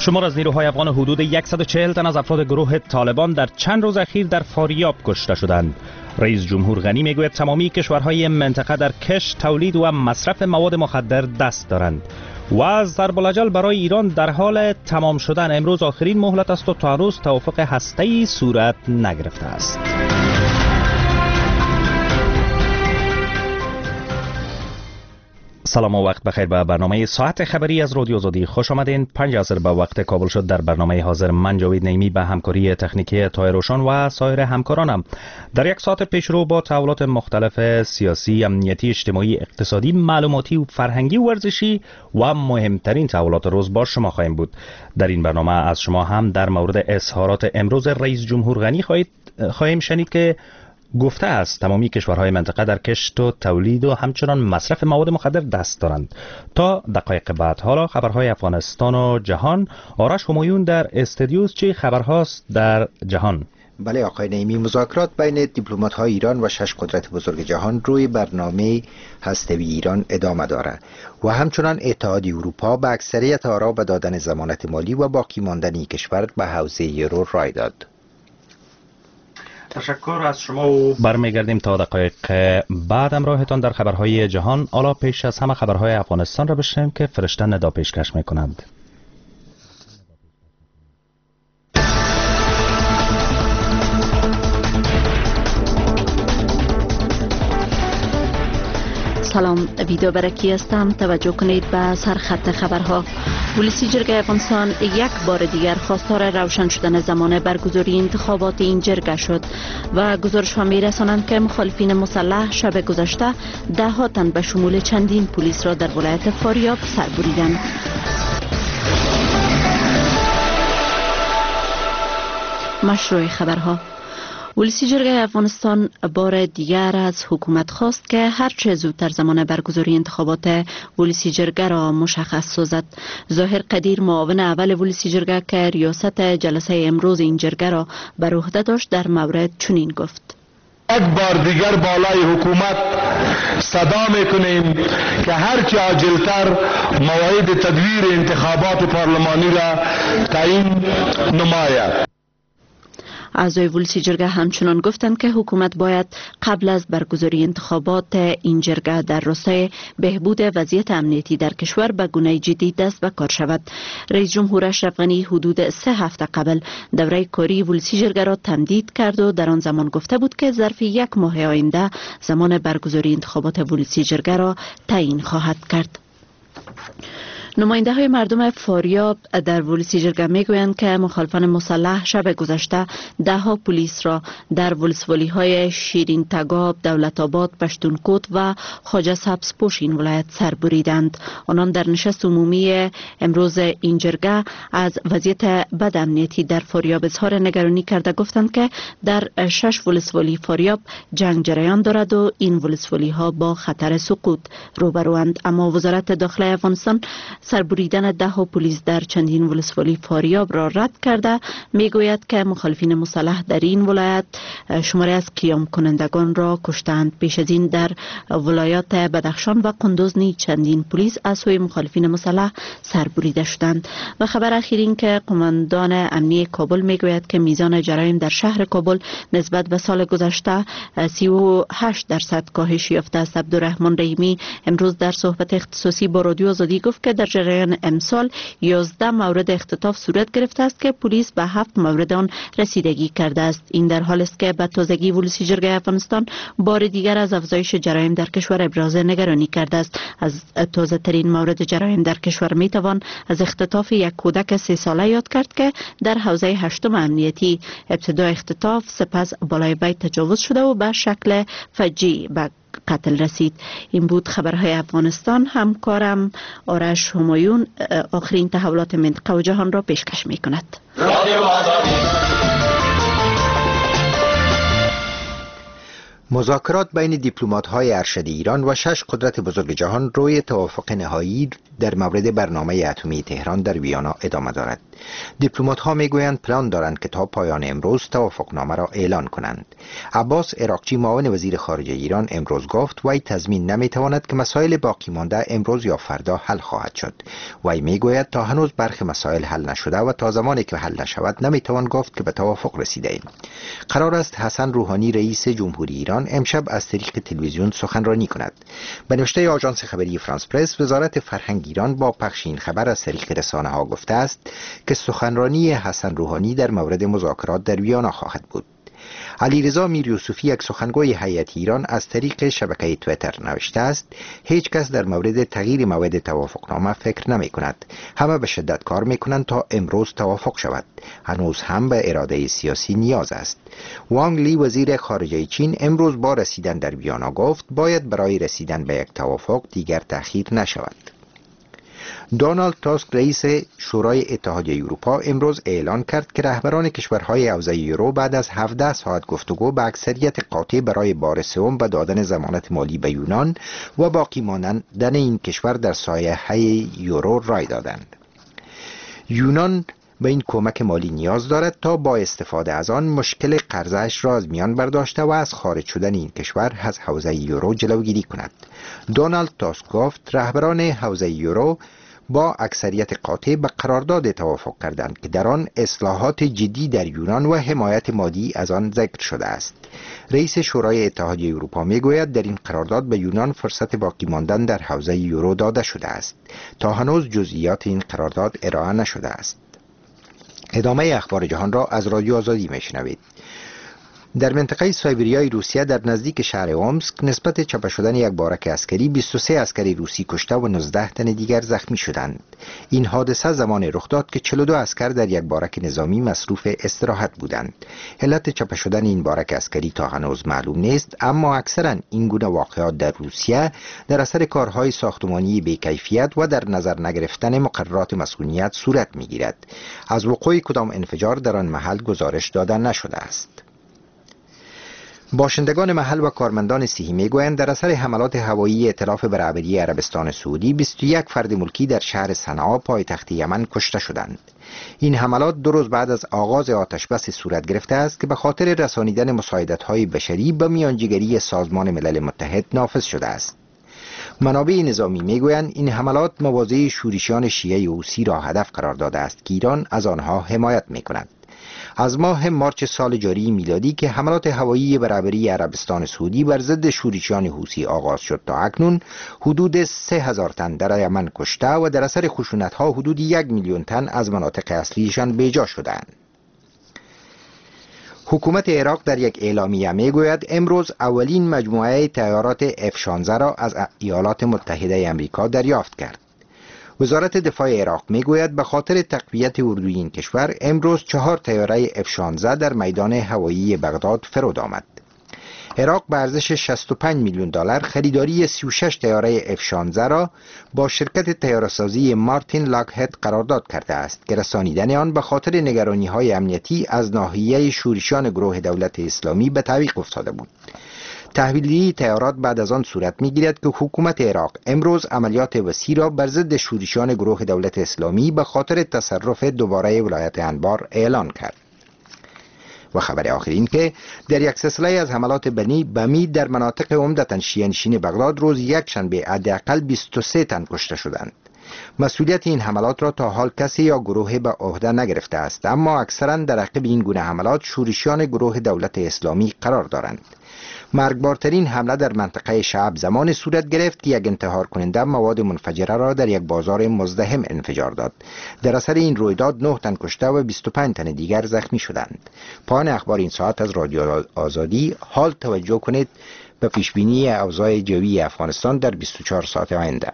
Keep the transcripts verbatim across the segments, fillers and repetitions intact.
شمار از نیروهای افغان حدود صد و چهل تن از افراد گروه طالبان در چند روز اخیر در فاریاب کشته شدند. رئیس جمهور غنی میگوید تمامی کشورهای منطقه در کشت، تولید و مصرف مواد مخدر دست دارند و از ضرب الاجل برای ایران در حال تمام شدن. امروز آخرین مهلت است و تا روز توافق هسته‌ای صورت نگرفته است. سلام و وقت بخیر. به برنامه ساعت خبری از رادیو آزادی خوش آمدین. پنج عصر به وقت کابل شد. در برنامه حاضر من جاوید نعیمی به همکاری تکنیکی طاهر روشن و سایر همکارانم در یک ساعت پیشرو با تحولات مختلف سیاسی، امنیتی، اجتماعی، اقتصادی، معلوماتی و فرهنگی و ورزشی و مهمترین تحولات روز با شما خواهیم بود. در این برنامه از شما هم در مورد اظهارات امروز رئیس جمهور غنی خواهید خواهیم شنید که گفته است تمامی کشورهای منطقه در کشت و تولید و همچنان مصرف مواد مخدر دست دارند. تا دقایق بعد حالا خبرهای افغانستان و جهان. آرش همایون در استودیوز. چه خبرهاست در جهان؟ بله آقای نعیمی، مذاکرات بین دیپلمات‌های ایران و شش قدرت بزرگ جهان روی برنامه هسته‌ای ایران ادامه دارد و همچنان اتحادیه اروپا به اکثریت آرا به دادن ضمانت مالی و باقی ماندن کشور به حوزه یورو رای داد. تشکر از شما و برمیگردیم تا دقایق بعد همراهتان در خبرهای جهان. حالا پیش از همه خبرهای افغانستان را بشنویم که فرشته ندا پیشکش میکنند. سلام، ویدیو برکی هستم. توجه کنید به سرخط خبرها. ولسی جرگه افغانستان یک بار دیگر خواستار روشن شدن زمان برگزاری انتخابات این جرگه شد و گزارش ها می رسانند که مخالفین مسلح شب گذشته ده ها تن به شمول چندین پلیس را در ولایت فاریاب سر بریدند. مشروع خبرها. ولسی جرگه افغانستان بار دیگر از حکومت خواست که هرچه زودتر زمان برگزاری انتخابات ولسی جرگه را مشخص سازد. ظاهر قدیر، معاون اول ولسی جرگه که ریاست جلسه امروز این جرگه را بر عهده داشت، در مورد چنین گفت: یک بار دیگر بالای حکومت صدا میکنیم که هرچه عاجلتر موعد تدویر انتخابات پارلمانی را تعیین نماید. اعضای ولسی جرگه همچنان گفتند که حکومت باید قبل از برگزاری انتخابات این جرگه در راستای بهبود وضعیت امنیتی در کشور به گونه جدی دست به کار شود. رئیس جمهور اشرف غنی حدود سه هفته قبل دوره کاری ولسی جرگه را تمدید کرد و در آن زمان گفته بود که ظرف یک ماه آینده زمان برگزاری انتخابات ولسی جرگه را تعیین خواهد کرد. نماینده های مردم فاریاب در ولسی جرگه می گویند که مخالفان مسلح شب گذشته ده ها پلیس را در ولسوالی های شیرین تگاب، دولت آباد، پشتونکوت و خواجه سبزپوش این ولایت سر بریدند. آنان در نشست عمومی امروز این جرگه از وضعیت بد امنیتی در فاریاب اظهار نگرانی کرده گفتند که در شش ولسوالی فاریاب جنگ جریان دارد و این ولسوالی ها با خطر سقوط روبروند. اما وزارت داخلی افغانستان سربریدن ده ها پلیس در چندین ولسوالی فاریاب را رد کرده میگوید که مخالفین مسلح در این ولایت شماری از قیام کنندگان را کشتند. پیش از این در ولایات بدخشان و قندوز نیز چندین پلیس از سوی مخالفین مسلح سربریده شدند. و خبر اخیر این که قماندان امنی کابل میگوید که میزان جرایم در شهر کابل نسبت به سال گذشته سی و هشت درصد کاهش یافته است. عبدالرحمن رحیمی امروز در صحبت اختصاصی با رادیو آزادی گفت که در جریان امسال یازده مورد اختطاف صورت گرفته است که پلیس به هفت مورد آن رسیدگی کرده است. این در حالی است که به تازگی ولسی جرگه افغانستان بار دیگر از افزایش جرایم در کشور ابراز نگرانی کرده است. از تازه ترین مورد جرایم در کشور می توان از اختطاف یک کودک سه ساله یاد کرد که در حوزه هشتم امنیتی ابتدا اختطاف، سپس بالای وی تجاوز شده و به شکل فجیع به قتل رسید. این بود خبرهای افغانستان. همکارم آرش همایون آخرین تحولات منطقه و جهان را پیشکش می کند. مذاکرات بین دیپلمات‌های ارشد ایران و شش قدرت بزرگ جهان روی توافق نهایی در مورد برنامه اتمی تهران در ویانا ادامه دارد. دیپلمات ها میگویند پلان دارند که تا پایان امروز توافقنامه را اعلان کنند. عباس عراقچی معاون وزیر خارجه ایران امروز گفت وی تضمین نمیتواند که مسائل باقی مانده امروز یا فردا حل خواهد شد. وی میگوید تا هنوز برخی مسائل حل نشده و تا زمانی که حل نشود نمیتوان گفت که به توافق رسیده ایم. قرار است حسن روحانی رئیس جمهوری ایران امشب از طریق تلویزیون سخنرانی کند. به نوشته آژانس خبری فرانس پرس، وزارت فرهنگ ایران با پخش این خبر از طریق رسانه ها گفته است که سخنرانی حسن روحانی در مورد مذاکرات در ویانا خواهد بود. علیرضا میریوسفی، یک سخنگوی هیئت ایران، از طریق شبکه توییتر نوشته است هیچ کس در مورد تغییر موعد توافقنامه فکر نمی کند. همه به شدت کار می کنند تا امروز توافق شود. هنوز هم به اراده سیاسی نیاز است. وانگ لی، وزیر خارجه چین، امروز با رسیدن در ویانا گفت باید برای رسیدن به یک توافق دیگر تأخیر نشود. دونالد تاسک، رئیس شورای اتحادیه اروپا، امروز اعلان کرد که رهبران کشورهای حوزه یورو بعد از هفده ساعت گفتگو به اکثریت قاطع برای بار سوم به دادن ضمانت مالی به یونان و باقی ماندن این کشور در سایه یورو رای دادند. یونان به این کمک مالی نیاز دارد تا با استفاده از آن مشکل قرضش را از میان برداشته و از خارج شدن این کشور از حوزه یورو جلوگیری کند. دونالد تاسک گفت رهبران حوزه یورو با اکثریت قاطع به قرارداد توافق کردند که در آن اصلاحات جدی در یونان و حمایت مالی از آن ذکر شده است. رئیس شورای اتحادیه اروپا میگوید در این قرارداد به یونان فرصت باقی ماندن در حوزه یورو داده شده است. تا هنوز جزئیات این قرارداد ارائه نشده است. ادامه اخبار جهان را از رادیو آزادی میشنوید. در منطقه سایبریای روسیه در نزدیک شهر اومسک نسبت چاپ شدن یک بارک عسکری بیست و سه عسکری روسی کشته و نوزده تن دیگر زخمی شدند. این حادثه زمان رخ داد که چهل و دو عسکر در یک بارک نظامی مصروف استراحت بودند. علت چاپ شدن این بارک عسکری تا هنوز معلوم نیست، اما اکثرا این گونه واقعات در روسیه در اثر کارهای ساختمانی بی‌کیفیت و در نظر نگرفتن مقررات مسکونیت صورت می‌گیرد. از وقوع کدام انفجار در آن محل گزارش داده نشده است. باشندگان محل و کارمندان صحی میگویند در اثر حملات هوایی ائتلاف برابری عربستان سعودی بیست و یک فرد ملکی در شهر صنعا پایتخت یمن کشته شدند. این حملات دو روز بعد از آغاز آتش بس صورت گرفته است که به خاطر رسانیدن مساعدت‌های بشری به میانجیگری سازمان ملل متحد نافذ شده است. منابع نظامی میگویند این حملات مواضع شورشیان شیعه حوثی را هدف قرار داده است که ایران از آنها حمایت میکند. از ماه مارچ سال جاری میلادی که حملات هوایی برابری عربستان سعودی بر ضد شورشیان حوثی آغاز شد تا اکنون حدود سه هزار تن در یمن کشته و در اثر خشونت‌ها حدود یک میلیون تن از مناطق اصلیشان بیجا شدند. حکومت عراق در یک اعلامیه میگوید امروز اولین مجموعه طیارات اف شانزده را از ایالات متحده آمریکا دریافت کرد. وزارت دفاع عراق میگوید به خاطر تقویت اردوی این کشور امروز چهار طیاره اف شانزده در میدان هوایی بغداد فرود آمد. عراق به ارزش شصت و پنج میلیون دلار خریداری سی و شش طیاره اف شانزده را با شرکت طیاره‌سازی مارتین لاکهد قرارداد کرده است که رسانیدن آن به خاطر نگرانی‌های امنیتی از ناحیه شورشیان گروه دولت اسلامی به تعویق افتاده بود. تحویلی طیارات بعد از آن صورت می‌گیرد که حکومت عراق امروز عملیات وسیع را بر ضد شورشیان گروه دولت اسلامی به خاطر تصرف دوباره ولایت انبار اعلان کرد. و خبر آخر این که در یک سلسله از حملات بنی بمی در مناطق عمدتاً شیعه نشین بغداد روز یک شنبه حداقل بیست و سه تن کشته شدند. مسئولیت این حملات را تا حال کسی یا گروهی به عهده نگرفته است، اما اکثرا در عقب این گونه حملات شورشیان گروه دولت اسلامی قرار دارند. مرگبارترین حمله در منطقه شعب زمان صورت گرفت که یک انتحار کننده مواد منفجره را در یک بازار مزدحم انفجار داد. در اثر این رویداد نه تن کشته و بیست و پنج تن دیگر زخمی شدند. پایان اخبار این ساعت از رادیو آزادی. حال توجه کنید به پیشبینی اوضاع جوی افغانستان در بیست و چهار ساعت آینده.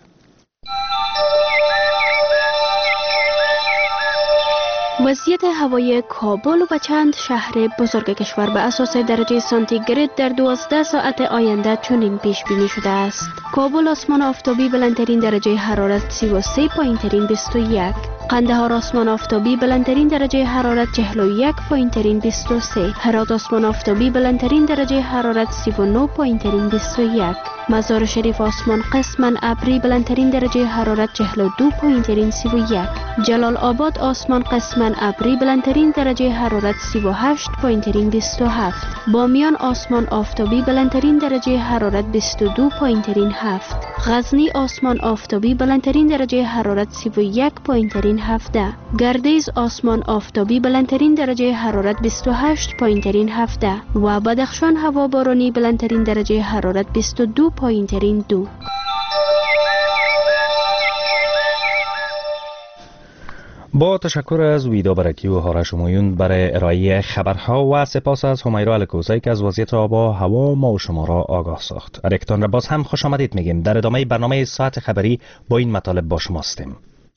وضعیت هوای کابل و چند شهر بزرگ کشور به اساس درجه سانتیگراد در دوازده ساعت آینده چنین پیش بینی شده است. کابل آسمان آفتابی بلندترین درجه حرارت سی و سه، پایینترین بیست و یک. قندهار آسمان آفتابی بلندترین درجه حرارت چهل و یک پایینترین بیست و سه، هرات آسمان آفتابی بلندترین درجه حرارت سی و نه پایینترین بیست و یک، مزار شریف آسمان قسماً ابری بلندترین درجه حرارت چهل و دو پایینترین سی و یک، جلال آباد آسمان قسماً ابری بلندترین درجه حرارت سی و هشت پایینترین بیست و هفت، بامیان آسمان آفتابی بلندترین درجه حرارت بیست و دو پایینترین هفت، غزنی آسمان آفتابی بلندترین درجه حرارت سی و یک پایینترین هفده، گردیز آسمان آفتابی بلندترین درجه حرارت بیست و هشت پایینترین هفده و بدخشان هوا بارانی بلندترین درجه حرارت بیست و دو پایینترین دو. با تشکر از ویدا برکی و هارش مویون برای ارائه خبرها و سپاس از همیرا الکوزی که از وضعیت آب و هوا ما و شما را آگاه ساخت. ارکتان را باز هم خوش آمدید میگیم. در ادامه برنامه ساعت خبری با این مطالب با شما هستیم.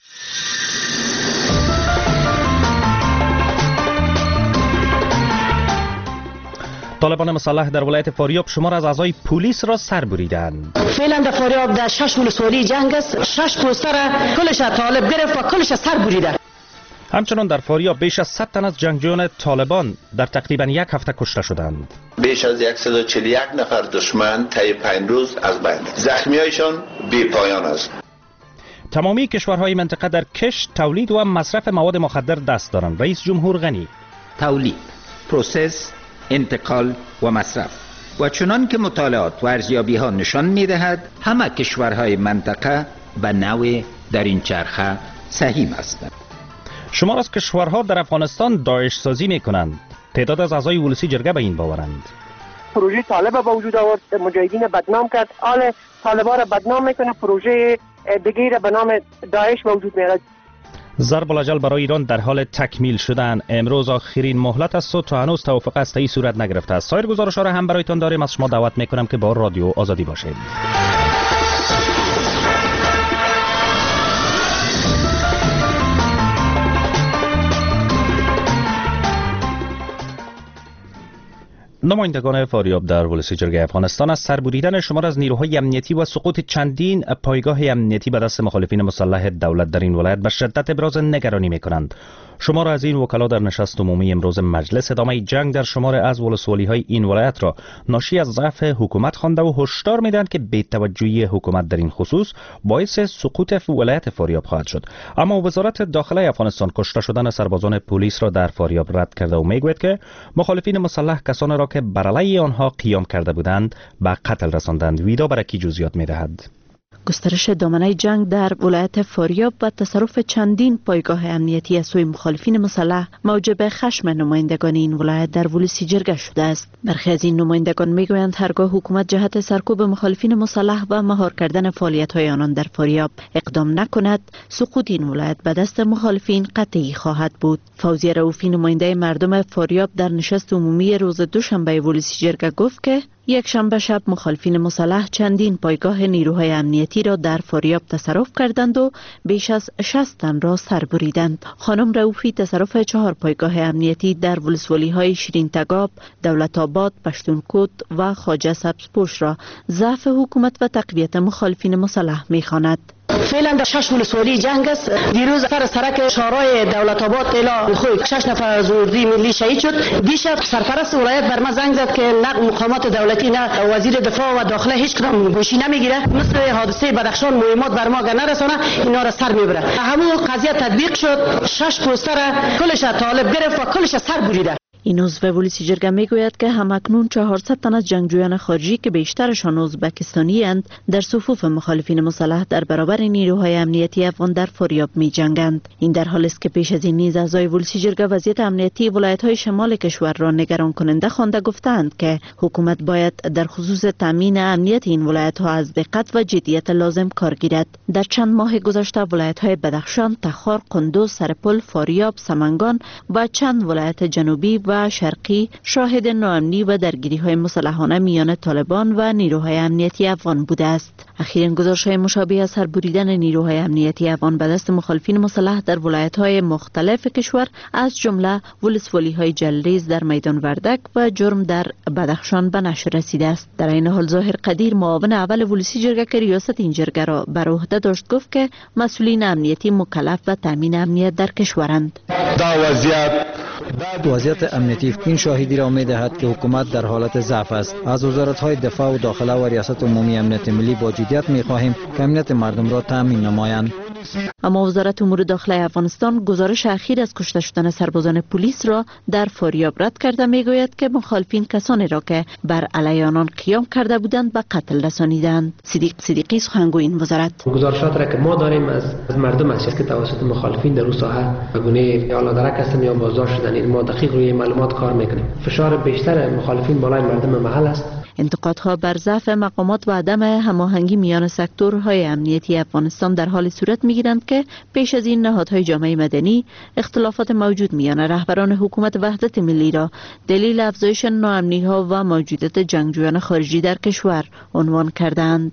طالبان مسلح در ولایت فاریاب شمار از اعضای پلیس را سر بریدند. فعلا در فاریاب در شش ولسوالی جنگ است، شش پوستر کلش طالب گرفت و کلش سر بریده. همچنان در فاریاب بیش از صد تن از جنگجویان طالبان در تقریبا یک هفته کشته شدند. بیش از صد و چهل و یک نفر دشمن طی پنج روز از بین. زخمیایشان بی پایان است. تمامی کشورهای منطقه در کشت، تولید و مصرف مواد مخدر دست دارند. رئیس جمهور غنی: تولید، پروسس، انتقال و مصرف و چنان که مطالعات و ارزیابی ها نشان می دهد همه کشورهای منطقه به نوع در این چرخه سهیم هستند. شمار از کشورها در افغانستان داعش سازی می کنند. تعداد از اعضای ولسی جرگه به این باورند. پروژه طالب با وجود آورد، مجاهدین بدنام کرد، آل طالبان را بدنام میکنه، پروژه دیگه را به نام داعش به وجود میاد. ضرب الاجل برای ایران در حال تکمیل شدن. امروز آخرین مهلت است و تا هنوز توافق هسته‌ای صورت نگرفته است. سایر گزارش‌ها را هم برایتان داریم. از شما دعوت میکنم که با رادیو آزادی باشید. نمایندگان فاریاب در ولسی جرگه افغانستان از سربریدن شمار از نیروهای امنیتی و سقوط چندین پایگاه امنیتی به دست مخالفین مسلح دولت در این ولایت به شدت ابراز نگرانی می‌کنند. شمار از این وکلا در نشست عمومی امروز مجلس ادامه جنگ در شمار از ولسوالی‌های این ولایت را ناشی از ضعف حکومت خوانده و هشدار می‌دهند که بی‌توجهی حکومت در این خصوص باعث سقوط ولایت فاریاب خواهد شد. اما وزارت داخله افغانستان کشته شدن سربازان پلیس را در فاریاب رد کرده و میگوید که مخالفین مسلح کسانی را که بر علیه آنها قیام کرده بودند به قتل رساندند. ویدا برکی جزئیات می‌دهد. گسترش دامنه جنگ در ولایت فاریاب و تصرف چندین پایگاه امنیتی از سوی مخالفین مسلح موجب خشم نمایندگان این ولایت در ولسی جرگه شده است. برخی از این نمایندگان میگویند هرگاه حکومت جهت سرکوب مخالفین مسلح و مهار کردن فعالیت‌های آنان در فاریاب اقدام نکند، سقوط این ولایت به دست مخالفین قطعی خواهد بود. فوزیه رؤوفی نماینده مردم فاریاب در نشست عمومی روز دوشنبه ولسی جرگه گفت که یک شنبه شب مخالفین مسلح چندین پایگاه نیروهای امنیتی را در فاریاب تصرف کردند و بیش از شصت تن را سر بریدند. خانم رؤوفی تصرف چهار پایگاه امنیتی در ولسوالی‌های شیرین تگاب، دولت آباد، پشتونکوت و خواجه سبزپوش را ضعف حکومت و تقویت مخالفین مسلح می‌خواند. فعلا در شش ولسوالی جنگ است. دیروز سر سرک شورای دولت آباد الا خوی شش نفر از اردوی ملی شهید شد. دیشب سرپرست ولایت بر ما زنگ زد که نه مقامات دولتی نه وزیر دفاع و داخله هیچ کدام گوشی نمیگیره. مثل حادثه بدخشان مهمات بر ما نرسانه، اینا را سر میبره. همون قضیه تطبیق شد. شش پوستر کلش طالب گرفت و کلش سر بریده. این عضو ولسی جرگه میگوید که همکنون چهارصد تن از جنگجویان خارجی که بیشترشان ازبکستانی اند در صفوف مخالفین مسلح در برابر نیروهای امنیتی افغان در فاریاب می جنگند. این در حالی است که پیش از این نیز اعضای ولسی جرگه وضعیت امنیتی ولایت‌های شمال کشور را نگران کننده خوانده گفتند که حکومت باید در خصوص تامین امنیت این ولایت‌ها از دقت و جدیت لازم کار گیرد. در چند ماه گذشته ولایت‌های بدخشان، تخار، قندوز، سرپل، فاریاب، سمنگان و چند ولایت جنوبی و و شرقی شاهد ناامنی و درگیری های مسلحانه میان طالبان و نیروهای امنیتی افغان بوده است. اخیراً گزارش‌های مشابه از سربریدن نیروهای امنیتی افغان به دست مخالفین مسلح در ولایت‌های مختلف کشور از جمله ولسوالی‌های جلریز در میدان وردک و جرم در بدخشان به نشر رسیده است. در این حال ظاهر قدیر معاون اول ولسی جرگه که ریاست این جرگه را بر عهده داشت گفت که مسئولین امنیتی مکلف به تامین امنیت در کشورند. وضعیت وضعیت امنیتی این شاهدی را می‌دهد که حکومت در حالت ضعف است. از وزارت‌های دفاع و داخله و ریاست عمومی امنیت ملی با جدیت می‌خواهیم که امنیت مردم را تامین نمایند. اما وزارت امور داخله افغانستان گزارش اخیر از کشته شدن سربازان پلیس را در فاریاب رد کرده میگوید که مخالفین کسانی را که بر علیه آنان قیام کرده بودند به قتل رسانیدند. صدیق صدیقی سخنگوی این وزارت گزارشات را که ما داریم از مردم است که توسط مخالفین در اون ساحه به گونه یا لادرک هستند یا بازداشت شدن، این ما دقیق روی معلومات کار میکنیم. فشار بیشتر مخالفین بالای مردم محل است. انتقادها بر ضعف مقامات و عدم هماهنگی میان سکتورهای امنیتی افغانستان در حال صورت میگیرند که پیش از این نهادهای جامعه مدنی اختلافات موجود میان رهبران حکومت وحدت ملی را دلیل افزایش ناامنی‌ها و موجودیت جنگجویان خارجی در کشور عنوان کردند.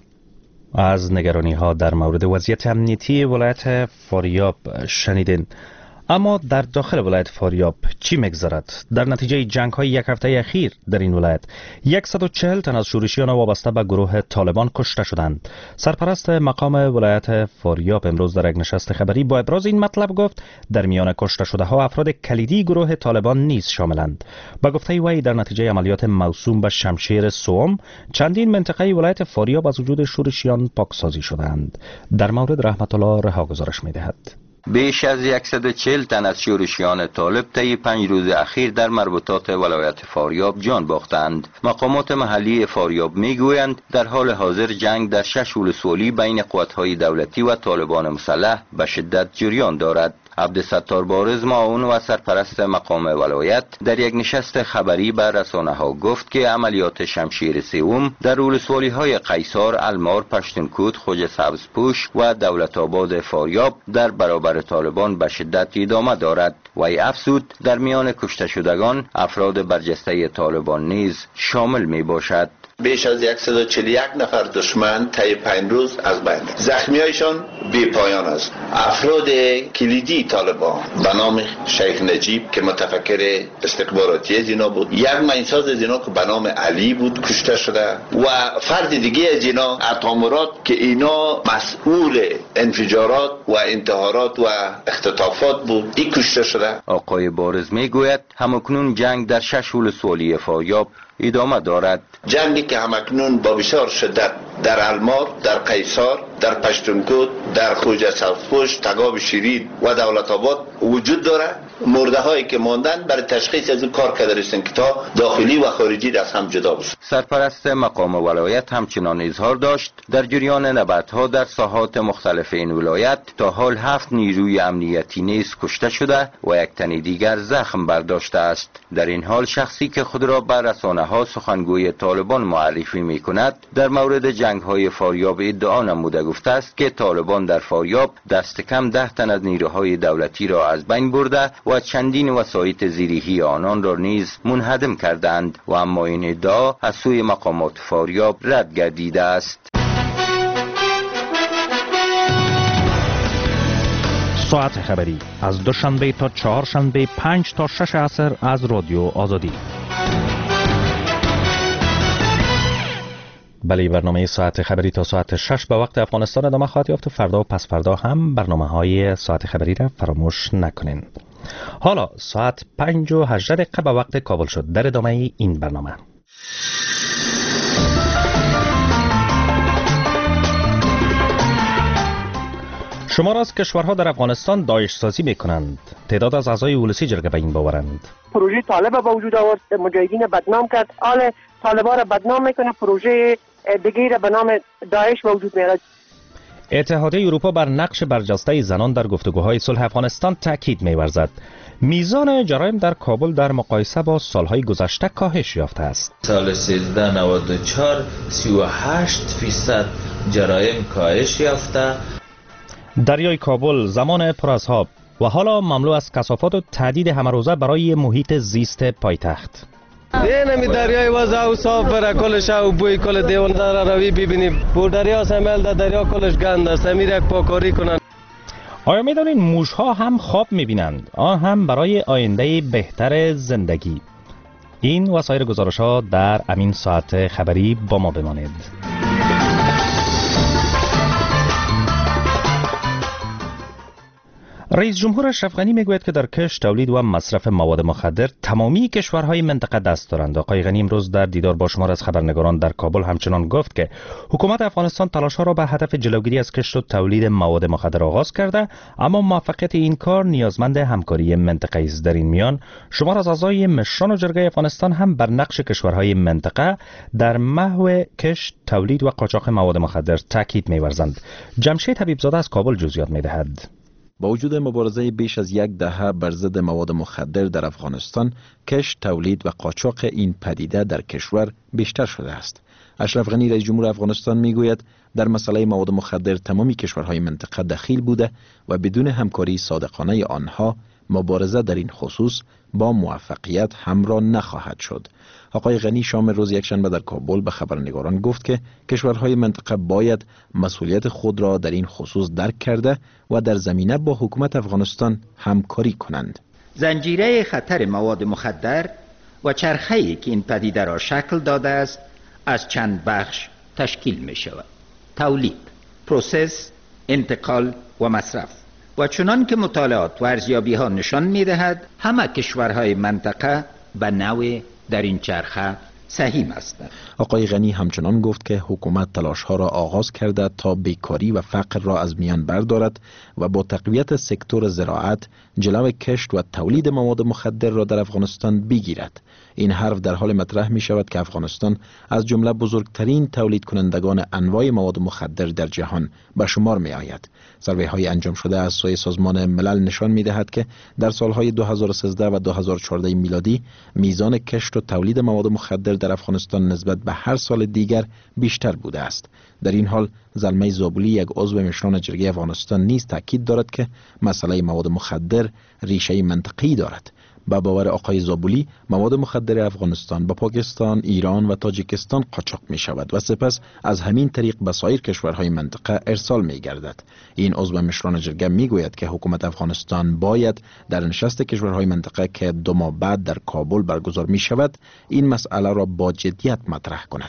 از نگرانی‌ها در مورد وضعیت امنیتی ولایت فاریاب شنیدین. اما در داخل ولایت فاریاب چی میگذرد؟ در نتیجه جنگ های یک هفته اخیر در این ولایت صد و چهل تن از شورشیان وابسته به گروه طالبان کشته شدند. سرپرست مقام ولایت فاریاب امروز در یک نشست خبری با ابراز این مطلب گفت در میان کشته شده ها افراد کلیدی گروه طالبان نیز شاملند. با گفته وی در نتیجه عملیات موسوم به شمشیر سوم چندین منطقه ولایت فاریاب از وجود شورشیان پاکسازی شدند. در مورد رحمت الله رها گزارش می‌دهد. بیش از صد و چهل تن از شورشیان طالب طی پنج روز اخیر در مربوطات ولایت فاریاب جان باختند. مقامات محلی فاریاب میگویند در حال حاضر جنگ در شش ولسوالی بین قوت‌های دولتی و طالبان مسلح به شدت جریان دارد. عبدالستار بارز معاون و سرپرست مقام ولایت در یک نشست خبری به رسانه‌ها گفت که عملیات شمشیر سوم در ولسوالی‌های قیصار، المار، پشتونکوت، خوج سبزپوش و دولت آباد فاریاب در برابر طالبان به شدت ادامه دارد. وی افزود در میان کشته شدگان افراد برجسته طالبان نیز شامل می باشد. بیش از صد و چهل و یک نفر دشمن طی پنج روز از بین رفت. زخمیایشان بی پایان است. افراد کلیدی طالبان به نام شیخ نجیب که متفکر استخباراتی از اینا بود، یک مینساز از اینا که به نام علی بود کشته شده و فرد دیگه از اینا عطامراد که اینا مسئول انفجارات و انتحارات و اختطافات بود، این کشته شده. آقای بارز میگوید همکنون جنگ در شش ولسوالی فاریاب ادامه دارد. جنگی که همکنون با بسیار شدت در المار، در قیصار، در پشتونکوت، در خوجه سبزپوش، تگاب شیرین و دولت آباد وجود داره. مرده هایی که ماندن برای تشخیص از این کار کرده رسیدن که تا داخلی و خارجی از هم جدا بشه. سرپرست مقام ولایت همچنان اظهار داشت در جریان نبردها در ساحات مختلف این ولایت تا حال هفت نیروی امنیتی نیز کشته شده و یک تن دیگر زخم برداشته است. در این حال شخصی که خود را بر رسانه‌ها سخنگوی طالبان معرفی می‌کند در مورد جنگ‌های فاریاب ادعا نموده گفته است که طالبان در فاریاب دست کم ده تن از نیروهای دولتی را از بین برده و چندین وسایط زیریهی آنان را نیز منهدم کردند و اما این ادعا از سوی مقامات فاریاب رد گردیده است. ساعت خبری از دوشنبه تا چهارشنبه پنج تا شش عصر از رادیو آزادی. بله، برنامه ساعت خبری تا ساعت شش به وقت افغانستان ادامه خواهد یافت. فردا و پس فردا هم برنامه های ساعت خبری را فراموش نکنین. حالا ساعت پنج و هجده دقیقه به وقت کابل شد. در ادامه این برنامه شمار از کشورها در افغانستان داعش سازی می کنند. تعداد از اعضای ولسی جرگه به این باورند. پروژه طالب با وجود آورد، مجاهدین بدنام کرد، حال طالبان را بدنام میکنه، پروژه دیگه را به نام داعش به وجود میاد. اتحادیه اروپا بر نقش برجسته زنان در گفتگوهای صلح افغانستان تاکید می‌ورزد. میزان جرایم در کابل در مقایسه با سالهای گذشته کاهش یافته است. سال سیزده نود و چهار سی و هشت فیصد جرایم کاهش یافته. دریای کابل زمان پر از آب و حالا مملو از کثافات و تهدید همه روزه برای محیط زیست پایتخت. این نمی دریای وضع و صاف بره کلش و بوی کل دیوان در روی ببینیم. بو دریا سمیل در دریا کلش گند است. امیر یک پاکاری کنن. آیا میدونین موش ها هم خواب میبینند؟ آن هم برای آینده بهتر زندگی. این و سایر گزارش ها در امین ساعت خبری با ما بمانید. رئیس جمهور اشرف غنی میگوید که در کشت، تولید و مصرف مواد مخدر تمامی کشورهای منطقه دست دارند. آقای غنی امروز در دیدار با شمار از خبرنگاران در کابل همچنان گفت که حکومت افغانستان تلاش‌ها را به هدف جلوگیری از کشت و تولید مواد مخدر آغاز کرده، اما موفقیت این کار نیازمند همکاری منطقه‌ای است. در این میان شمار از اعضای مشران و جرگه افغانستان هم بر نقش کشورهای منطقه در محو کشت، تولید و قاچاق مواد مخدر تاکید می‌ورزند. جمشید حبیبزاده از کابل جزئیات می‌دهد. با وجود مبارزه بیش از یک دهه بر ضد مواد مخدر در افغانستان، کشت، تولید و قاچاق این پدیده در کشور بیشتر شده است. اشرف غنی رئیس جمهور افغانستان میگوید در مسئله مواد مخدر تمامی کشورهای منطقه دخیل بوده و بدون همکاری صادقانه آنها مبارزه در این خصوص با موفقیت همراه نخواهد شد. آقای غنی شام روز یکشنبه در کابل به خبرنگاران گفت که کشورهای منطقه باید مسئولیت خود را در این خصوص درک کرده و در زمینه با حکومت افغانستان همکاری کنند. زنجیره خطر مواد مخدر و چرخه‌ای که این پدیده را شکل داده است از چند بخش تشکیل می شود: تولید، پروسس، انتقال و مصرف. و چنان که مطالعات و ارزیابی ها نشان می دهد همه کشورهای منطقه به نوع در این چرخه سهیم هستند. آقای غنی همچنان گفت که حکومت تلاش ها را آغاز کرده تا بیکاری و فقر را از میان بردارد و با تقویت سکتور زراعت جلو کشت و تولید مواد مخدر را در افغانستان بگیرد. این حرف در حال مطرح می شود که افغانستان از جمله بزرگترین تولید کنندگان انواع مواد مخدر در جهان به شمار می آید. سروی های انجام شده از سوی سازمان ملل نشان می دهد که در سالهای دو هزار و سیزده و دو هزار و چهارده میلادی میزان کشت و تولید مواد مخدر در افغانستان نسبت به هر سال دیگر بیشتر بوده است. در این حال زلمه زابلی، یک عضو مشران جرگه افغانستان، نیز تاکید دارد که مسئله مواد مخدر ریشه منطقی دارد. با باور آقای زابلی، مواد مخدر افغانستان با پاکستان، ایران و تاجیکستان قاچاق می شود و سپس از همین طریق به سایر کشورهای منطقه ارسال می گردد. این عضو مشران جرگه می گوید که حکومت افغانستان باید در نشست کشورهای منطقه که دو ماه بعد در کابل برگزار می شود این مسئله را با جدیت مطرح کند.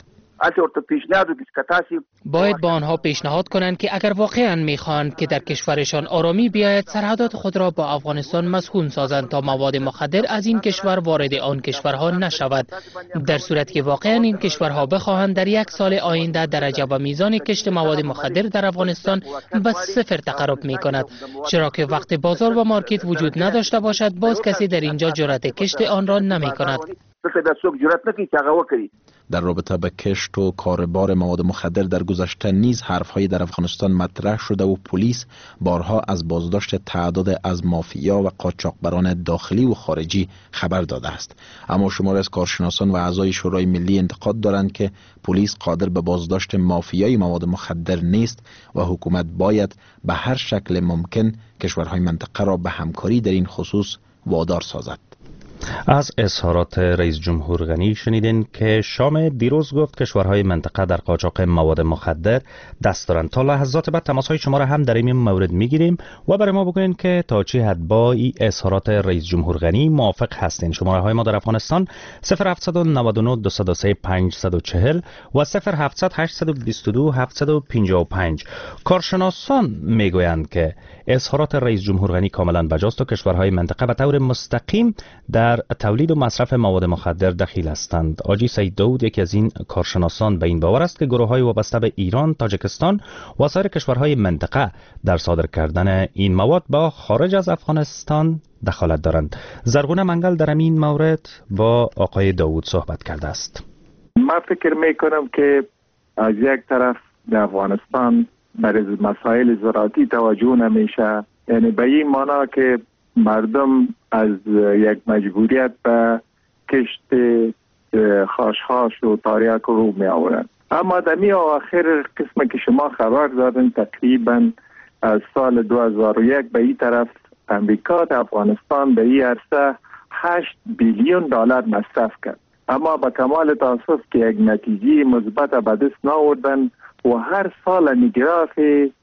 باید با آنها پیشنهاد کنند که اگر واقعا میخواهند که در کشورشان آرامی بیاید، سرحدات خود را با افغانستان مسکون سازند تا مواد مخدر از این کشور وارد آن کشورها نشود. در صورت که واقعا این کشورها بخواهند، در یک سال آینده درجه و میزان کشت مواد مخدر در افغانستان به صفر تقرب می کند، چرا که وقت بازار و مارکت وجود نداشته باشد باز کسی در اینجا جرأت کشت آن را نمی کند. در رابطه به کشت و کاربار مواد مخدر در گذشته نیز حرف‌هایی در افغانستان مطرح شده و پلیس بارها از بازداشت تعداد از مافیا و قاچاقبران داخلی و خارجی خبر داده است. اما شمار از کارشناسان و اعضای شورای ملی انتقاد دارند که پلیس قادر به بازداشت مافیای مواد مخدر نیست و حکومت باید به هر شکل ممکن کشورهای منطقه را به همکاری در این خصوص وادار سازد. از اظهارات رئیس جمهور غنی شنیدین که شام دیروز گفت کشورهای منطقه در قاچاق مواد مخدر دست دارند. تا لحظات بعد تماس‌های شما را هم در این مورد میگیریم و برای ما بگوین که تا چه حد با این اظهارات رئیس جمهور غنی موافق هستین. شماره های ما در افغانستان صفر هفت نه نه دو صفر سه پنج چهار صفر و صفر هفت هشت دو دو هفت پنج پنج. کارشناسان میگویند که اظهارات رئیس جمهور غنی کاملا بجاست و کشورهای منطقه به طور مستقیم در تولید و مصرف مواد مخدر دخیل هستند. آجی سید داود یکی از این کارشناسان به این باور است که گروه‌های وابسته به ایران، تاجیکستان و سایر کشورهای منطقه در صادر کردن این مواد با خارج از افغانستان دخالت دارند. زرغونه منگل در این مورد با آقای داود صحبت کرده است. من فکر میکنم که از یک طرف در افغانستان برای مسائل زراعتی توجه نمیشه، یعنی به این معنا که مردم از یک مجبوریت به کشت خاشخاش و تاریک رو می آورند. اما در می آخر قسم که شما خبر دادن تقریبا از سال دو هزار و یک به این طرف امریکا در افغانستان به این عرصه هشت بیلیون دلار مصرف کرد، اما به کمال تاسف که یک نتیجه مثبت به دست نآوردن و هر سال نگراف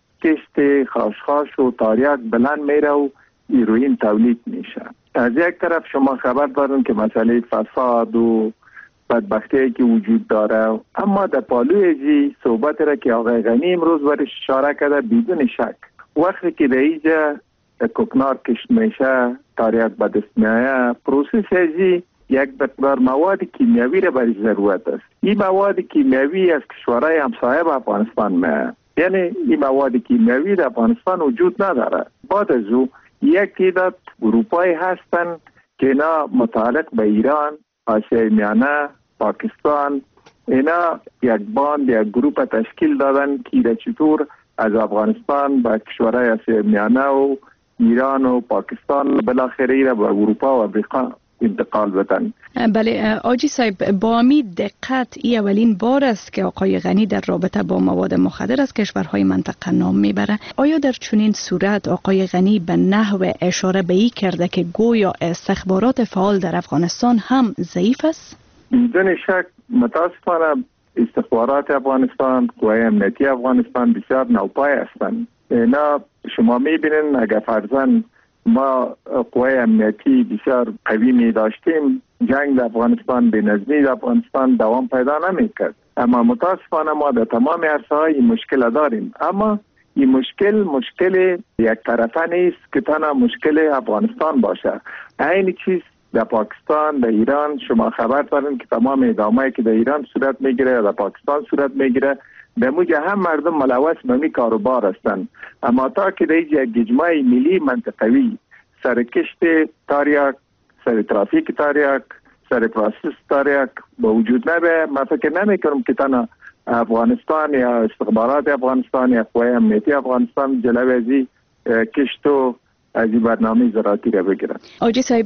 کشت خاشخاش و تاریک بلند میره و هیروئین تولید میشه. از یک طرف شما خبر دارین که مسئله فساد و بدبختی که وجود داره، اما در پالوی جی صحبت را که آقای غنی امروز برش اشاره کرده بدون شک وقتی که در اینجا کوکنار کشت میشه تاریک به دست میآید، پروسس جی یک مقدار مواد کیمیاوی را برای ضرورت است. این مواد کیمیاوی از کشورهای همسایه به افغانستان میآید، یعنی این مواد کیمیاوی در افغانستان وجود نداره. بعد از او یک تعداد اروپایی هستند که اینا متعلق به ایران، آسیای میانه، پاکستان، اینا یک باند یک گروپ تشکیل دادن که چطور از افغانستان به کشورهای آسیای میانه و ایران و پاکستان بالاخره را به اروپا و امریکا انتقال بدن. بله آجی صاحب، با امی دقت ای اولین بار است که آقای غنی در رابطه با مواد مخدر از کشورهای منطقه نام میبره. آیا در چنین صورت آقای غنی به نحو اشاره به ای کرده که گویا استخبارات فعال در افغانستان هم ضعیف است؟ بدون شک متاسفانه استخبارات افغانستان، قوای امنیتی افغانستان بسیار نوپای هستند. اینا شما میبینین اگر فرضاً ما قوای امنیتی بسیار قوی می داشتیم، جنگ در افغانستان به نظمی در افغانستان دوام پیدا نمی کرد. اما متاسفانه ما در تمام عرصه های مشکل داریم، اما این مشکل مشکل یک طرفه نیست که تنها مشکل افغانستان باشه. این چیز در پاکستان، در ایران شما خبر دارین که تمام ادامه‌ای که در ایران صورت میگیره یا در پاکستان صورت میگیره در موجه هم مردم ملوث به می کاروبار هستند. اما تا که در یک اجماع ملی منطقوی سر کشت تاریک، سر ترافیک تاریک، سر پروسس تاریک با وجود نبه، من فکر نمی کنم که تنها افغانستان یا استخبارات افغانستان یا قوای امنیتی افغانستان جلوی ازی کشت و از این برنامه زراعتی را بگیرن. آجی صاحب،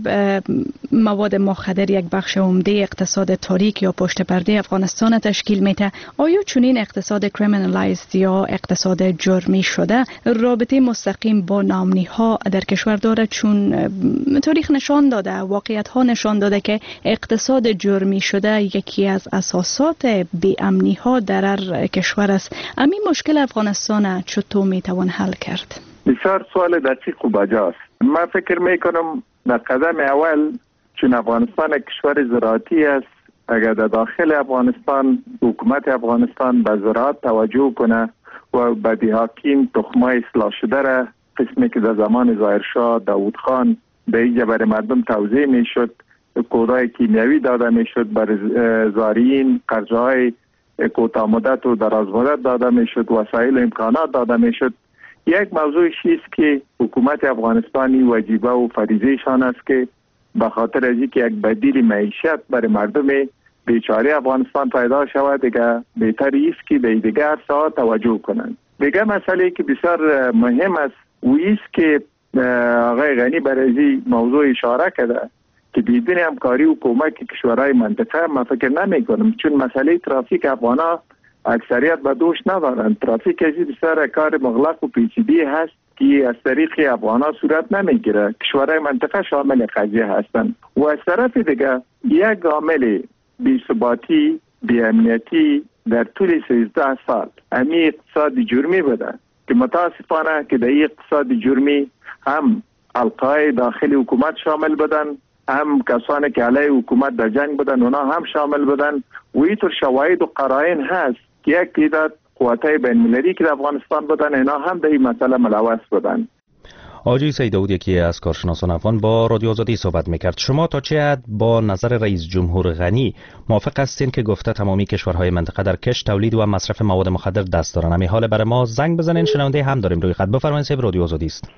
مواد مخدر یک بخش عمده اقتصاد تاریک یا پشت پرده افغانستان تشکیل میده. آیا چنین اقتصاد کریمینالایزد یا اقتصاد جرمی شده رابطه مستقیم با ناامنی ها در کشور داره؟ چون تاریخ نشان داده، واقعیت ها نشان داده که اقتصاد جرمی شده یکی از اساسات بی امنی ها در کشور است. همین مشکل افغانستان چطور میتوان حل کرد؟ بسیار سوال دقیق و بجاست. من فکر میکنم در قدم اول چون افغانستان کشور زراعتی است، اگر در داخل افغانستان حکومت افغانستان به زراعت توجه کنه و به دیهاکین تخمای اصلاح شده را قسمی که در زمان ظاهرشاه، داود خان به اینجا برای مردم توزیع میشد، کودای کیمیاوی داده میشد، برای زارعین قرضهای کوتاه مدت و دراز مدت داده میشد، وسایل و امکانات داده میشد. یک موضوع چیست که حکومت افغانستانی واجبه و فریضه شان است که به خاطر از اینکه یک بدیل معیشت برای مردم بیچاره افغانستان پیدا شود، دیگه بهتر است که به دیگه عرصه‌ها توجه کنند. دیگه مسئله که بسیار مهم است و است که آقای غنی برای این موضوع اشاره کرده که بدون همکاری و کمک کشورهای منطقه من فکر نمی کنم، چون مسئله ترافیک افغانا اکثریت به دوش ندارند. ترافیک ازی بسیار کار مغلق و پیچیده هست که از طریق افغانا صورت نمیگیره. کشورهای منطقه شامل قضیه هستند و از طرف دیگه یک عامل بی‌ثباتی، بی‌امنیتی در طول سیزده سال امی اقتصاد جرمی بوده که متاسفانه که در این اقتصاد جرمی هم حلقه‌های داخل حکومت شامل بودن، هم کسانی که علیه حکومت در جنگ بودن اونا هم شامل بودن و اینطور شواهد و قرائن هست که یک تعداد قوت‌های بین‌المللی که در افغانستان بودن اینا هم در این مسئله ملوث بودن. آجی سید داود، یکی از کارشناسان افغان، با رادیو آزادی صحبت میکرد. شما تا چه حد با نظر رئیس جمهور غنی موافق هستین که گفته تمامی کشورهای منطقه در کشت، تولید و مصرف مواد مخدر دست دارن؟ همین حال برای ما زنگ بزنین، شنونده هم داریم روی خط. بفرمایید صاحب، رادیو آزادی است.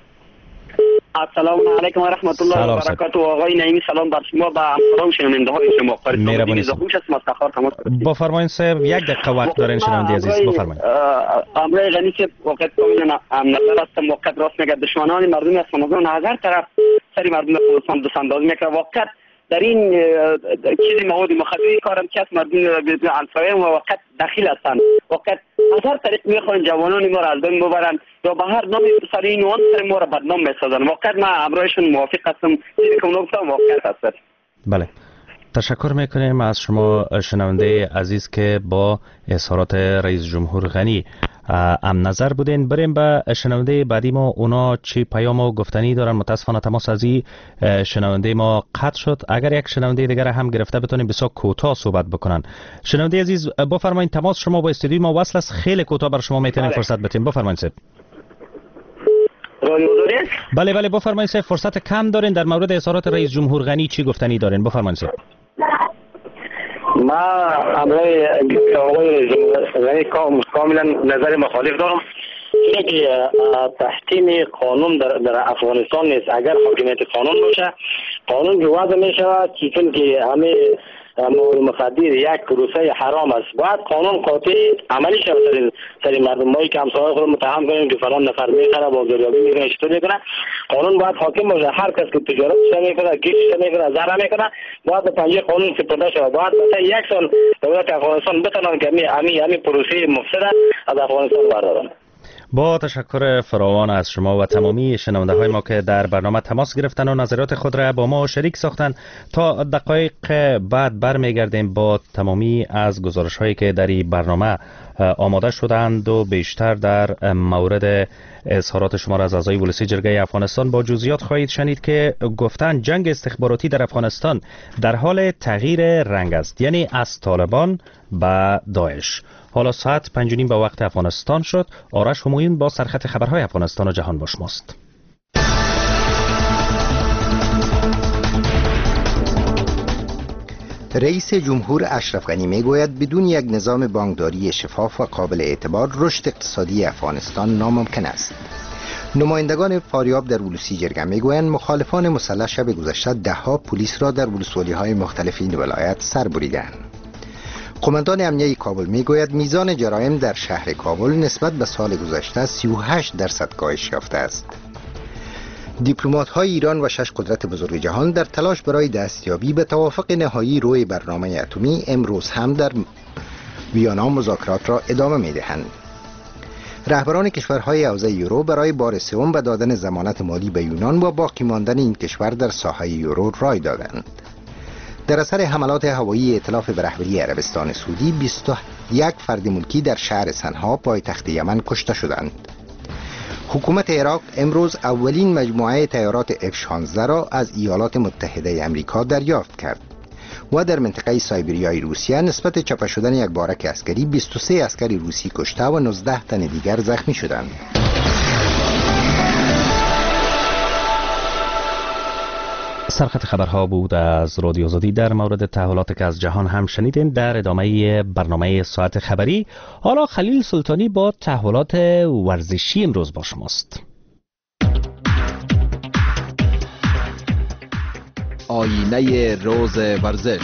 السلام علیکم و رحمت الله و برکاته. آقای نعیمی سلام بر شما و همکاران شنونده های شما. مهربانی زخوش است مستخار تماس. بفرمایید صاحب، یک دقیقه وقت دارین شنونده عزیز، بفرمایید. امر غنی که وقت کاملا نظر است، موقت راست میگه. دشمنان مردم از سمازون هزار طرف سری مردم خودشان دست انداز میکنه. وقت در این چیز مواد مخدر کارم که از مردم همسایه و وقت داخل هستند. وقت از هر طریق میخوان جوانان ما را از بین ببرن یا به هر نام سر این وان سر ما را بدنام میسازن. واقعا من امرایشون موافق هستم، چیزی که اونها گفتم واقعیت هست. بله، تشکر میکنیم از شما شنونده عزیز که با اظهارات رئیس جمهور غنی ام نظر بودین. بریم به شنونده بعدی ما، اونا چی پیام و گفتنی دارن. متاسفانه تماس از این شنونده ما قطع شد. اگر یک شنونده دیگر هم گرفته بتونیم بسیار کوتاه صحبت بکنن. شنونده عزیز بفرمایید، تماس شما با استودیوی ما وصل است، خیلی کوتاه بر شما میتونیم فرصت بدیم. بفرمایید صاحب. بله بله بفرمایید صاحب، فرصت کم دارین. در مورد اظهارات رئیس جمهور غنی چی گفتنی دارین؟ بفرمایید صاحب. ما امروی آقای غنی کاملا نظر مخالف دارم، چون که تحکیم قانون در, در افغانستان نیست. اگر حاکمیت قانون باشه، قانون جو وضع می شود، چون که همه مواد مخدر یک پروسه حرام است. باید قانون قاطع عملی شود سر سر مردم. ما که همسایه خود متهم کنیم که فلان نفر میخره بازاریابی میکنه چطور میکنه. قانون باید حاکم باشه. هر کس که تجارت میکنه، گشت میکنه، ضرر میکنه، باید به پنجه قانون سپرده شود. باید مثلا یک سال دولت افغانستان بتونن که همین همین پروسه مفسد از افغانستان بردارن. با تشکر فراوان از شما و تمامی شنونده های ما که در برنامه تماس گرفتن و نظرات خود را با ما شریک ساختن. تا دقایق بعد برمیگردیم با تمامی از گزارش هایی که در این برنامه آماده شدند و بیشتر در مورد اظهارات شما را از اعضای ولسی جرگه افغانستان با جزئیات خواهید شنید که گفتن جنگ استخباراتی در افغانستان در حال تغییر رنگ است، یعنی از طالبان به داعش. حالا ساعت پنج و نیم به وقت افغانستان شد. آرش همایون با سرخط خبرهای افغانستان و جهان با شماست. رئیس جمهور اشرف غنی میگوید بدون یک نظام بانکداری شفاف و قابل اعتبار رشد اقتصادی افغانستان ناممکن است. نمایندگان فاریاب در ولسی جرگه میگویند مخالفان مسلح شب گذشته دهها پلیس را در ولسوالی‌های مختلف این ولایت سر بریدند. قماندان امنیه کابل میگوید میزان جرایم در شهر کابل نسبت به سال گذشته سی و هشت درصد کاهش یافته است. دیپلمات های ایران و شش قدرت بزرگ جهان در تلاش برای دستیابی به توافق نهایی روی برنامه اتمی امروز هم در ویانا مذاکرات را ادامه میدهند. رهبران کشورهای حوزه یورو برای بار سوم به دادن ضمانت مالی به یونان و باقی ماندن این کشور در ساحه یورو رای دادند. در اثر حملات هوایی ائتلاف به رهبری عربستان سعودی بیست و یک فرد ملکی در شهر سنها پایتخت یمن کشته شدند. حکومت عراق امروز اولین مجموعه طیارات اف شانزده را از ایالات متحده آمریکا دریافت کرد و در منطقه سایبریای روسیه نسبت چاپ شدن یک بارک عسکری بیست و سه عسکر روسی کشته و نوزده تن دیگر زخمی شدند. سرخط خبرها بود از رادیو آزادی در مورد تحولاتی که از جهان هم شنیدین. در ادامه برنامه ساعت خبری حالا خلیل سلطانی با تحولات ورزشی امروز با شماست. آینه روز ورزش.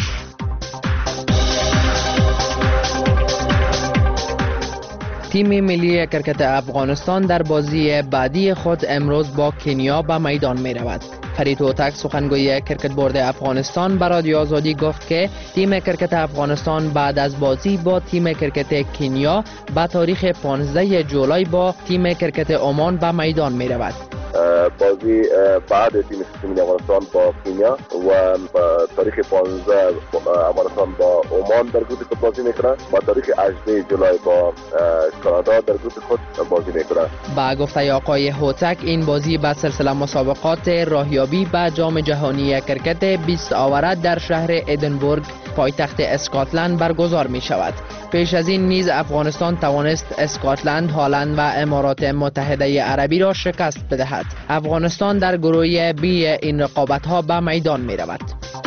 تیم ملی کرکت افغانستان در بازی بعدی خود امروز با کنیا به میدان می رود. فرید هوتک سخنگوی کرکت بورد افغانستان به رادیو آزادی گفت که تیم کرکت افغانستان بعد از بازی با تیم کرکت کنیا به تاریخ پانزده جولای با تیم کرکت عمان به میدان می رود. بازی بعد تیم ملی افغانستان با کنیا و تاریخ پانزده افغانستان با عمان در گروه خود بازی میکنه و تاریخ هجده جولای با کانادا در گروه خود بازی میکنه. با گفته آقای هوتک این بازی به سلسله مسابقات راهیابی به جام جهانی کرکت بیست آوره در شهر ادینبورگ پایتخت اسکاتلند برگزار می شود. پیش از این نیز افغانستان توانست اسکاتلند، هالند و امارات متحده عربی را شکست بدهد. افغانستان در گروه بی این رقابت‌ها به میدان می رود.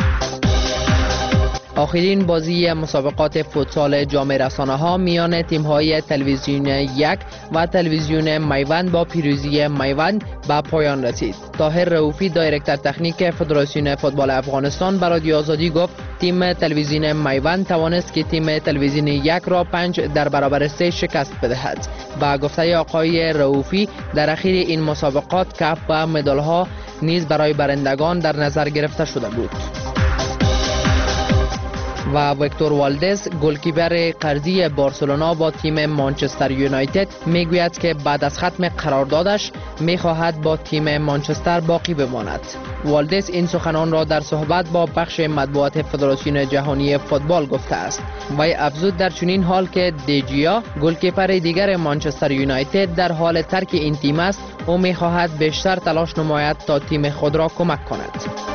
آخرین بازی مسابقات فوتسال جام رسانه‌ها میان تیم‌های تلویزیون یک و تلویزیون میوند با پیروزی میوند به پایان رسید. طاهر رؤوفی دایرکتور تکنیک فدراسیون فوتبال افغانستان به رادیو آزادی گفت تیم تلویزیون میوند توانست که تیم تلویزیون یک را پنج در برابر سه شکست بدهد. با گفته آقای رؤوفی در اخیر این مسابقات کپ و مدال‌ها نیز برای برندگان در نظر گرفته شده بود. و ویکتور والدز گلکیپر قرضی بارسلونا با تیم مانچستر یونایتد میگوید که بعد از ختم قراردادش میخواهد با تیم مانچستر باقی بماند. والدز این سخنان را در صحبت با بخش مطبوعات فدراسیون جهانی فوتبال گفته است. وی افزود در چنین حال که دیجیا گلکیپر دیگر مانچستر یونایتد در حال ترک این تیم است، او میخواهد بیشتر تلاش نماید تا تیم خود را کمک کند.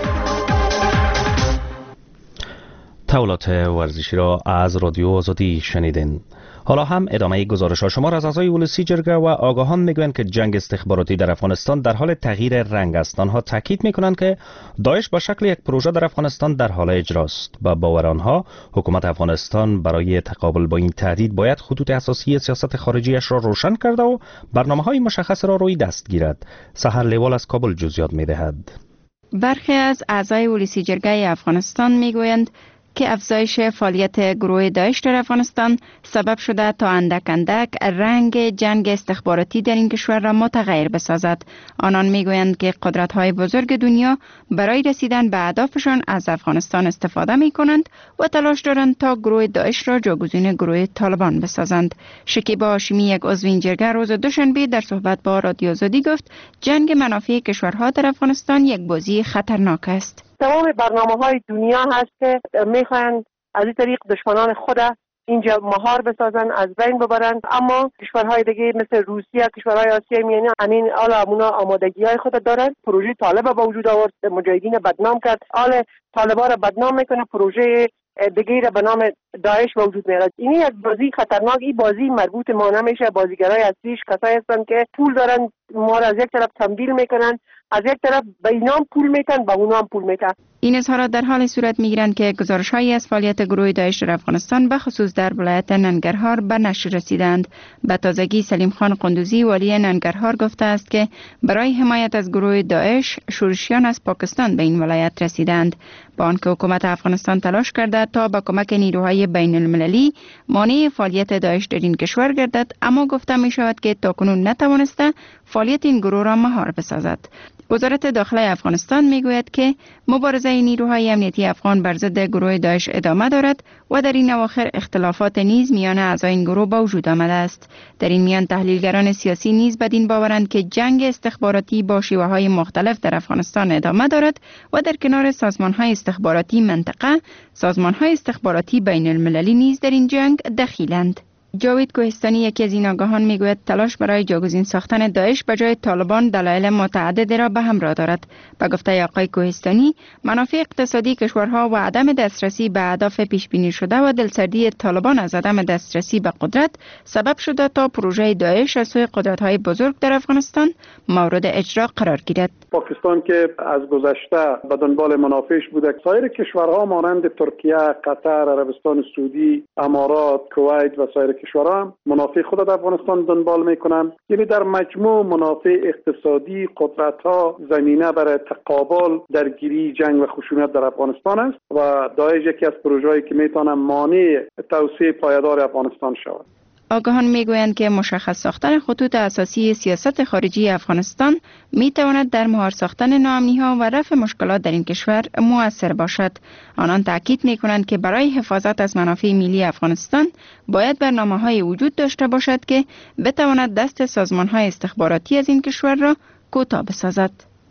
تولات ورزشی را از رادیو آزادی شنیدین. حالا هم ادامه گزارش ها. شمار از اعضای ولسی جرگه و آگاهان میگویند که جنگ استخباراتی در افغانستان در حال تغییر رنگ است. آنها تاکید میکنند که داعش با شکل یک پروژه در افغانستان در حال اجراست. با باور آنها حکومت افغانستان برای تقابل با این تهدید باید خطوط اساسی سیاست خارجیش را روشن کرده و برنامه‌های مشخص را روی دست گیرد. سحر لیوال از کابل جزئیات میدهد. برخی از اعضای ولسی جرگه افغانستان میگویند که افزایش فعالیت گروه داعش در افغانستان سبب شده تا اندک اندک رنگ جنگ استخباراتی در این کشور را متغیر بسازد. آنان میگویند که قدرت‌های بزرگ دنیا برای رسیدن به اهدافشان از افغانستان استفاده می‌کنند و تلاش دارند تا گروه داعش را جایگزین گروه طالبان بسازند. شکیبا هاشمی، یک عضو این جرگه، روز دوشنبه در صحبت با رادیو آزادی گفت جنگ منافع کشورها در افغانستان یک بازی خطرناک است. تمام برنامه‌های دنیا هست که میخواهند از این طریق دشمنان خود اینجا مهار بسازن، از بین ببرن، اما کشورهای دیگه مثل روسیه، کشورهای آسیای میانه همین حالا همونا آمادگی‌های خود دارن. پروژه طالب با وجود آورد، مجاهدین بدنام کرد، حال طالبان را بدنام میکنه، پروژه دیگه را به نام داعش به وجود میاد. این یک بازی خطرناک، این بازی مربوط ما نمیشه. بازیگرای اصلیش کسایی هستن که پول دارن، ما را از یک طرف تمویل میکنن، از یک طرف به اینام پول میتن، به اونام پول میتن. این اظهارات در حال صورت میگیرند که گزارش‌هایی از فعالیت گروه داعش در افغانستان به خصوص در ولایت ننگرهار به نشر رسیدند. به تازگی سلیم خان قندوزی والی ننگرهار گفته است که برای حمایت از گروه داعش شورشیان از پاکستان به این ولایت رسیدند. با آنکه حکومت افغانستان تلاش کرده تا با کمک نیروهای بین المللی مانع فعالیت داعش در این کشور گردد، اما گفته می شود که تاکنون نتوانسته فعالیت این گروه را مهار بسازد. وزارت داخله افغانستان میگوید که مبارزه نیروهای امنیتی افغان بر ضد گروه داعش ادامه دارد و در این اواخر اختلافات نیز میان اعضای این گروه به وجود آمده است. در این میان تحلیلگران سیاسی نیز بدین باورند که جنگ استخباراتی با شیوه‌های مختلف در افغانستان ادامه دارد و در کنار سازمان‌های استخباراتی منطقه، سازمان‌های استخباراتی بین المللی نیز در این جنگ دخیلند. جاوید کوهستانی، یکی از این آگاهان، میگوید تلاش برای جایگزین ساختن داعش به جای طالبان دلایل متعددی را به همراه دارد. به گفته آقای کوهستانی، منافع اقتصادی کشورها و عدم دسترسی به اهداف پیش بینی شده و دلسردی طالبان از عدم دسترسی به قدرت سبب شده تا پروژه داعش از سوی قدرت‌های بزرگ در افغانستان مورد اجرا قرار گیرد. پاکستان که از گذشته به دنبال منافعش بوده، سایر کشورها مانند ترکیه، قطر، عربستان سعودی، امارات، کویت و سایر کشورها هم منافع خود در افغانستان دنبال میکنند. یعنی در مجموع منافع اقتصادی قدرت‌ها زمینه برای تقابل درگیری، جنگ و خشونت در افغانستان است و داعش یکی از پروژه‌ای که میتونه مانع توسعه پایدار افغانستان شود. آگاهان میگویند که مشخص ساختن خطوط اساسی سیاست خارجی افغانستان میتواند در مهار ساختن ناامنی‌ها و رفع مشکلات در این کشور مؤثر باشد. آنان تاکید میکنند که برای حفاظت از منافع ملی افغانستان باید برنامه‌های وجود داشته باشد که بتواند دست سازمان‌های استخباراتی از این کشور را کوتاه بسازد.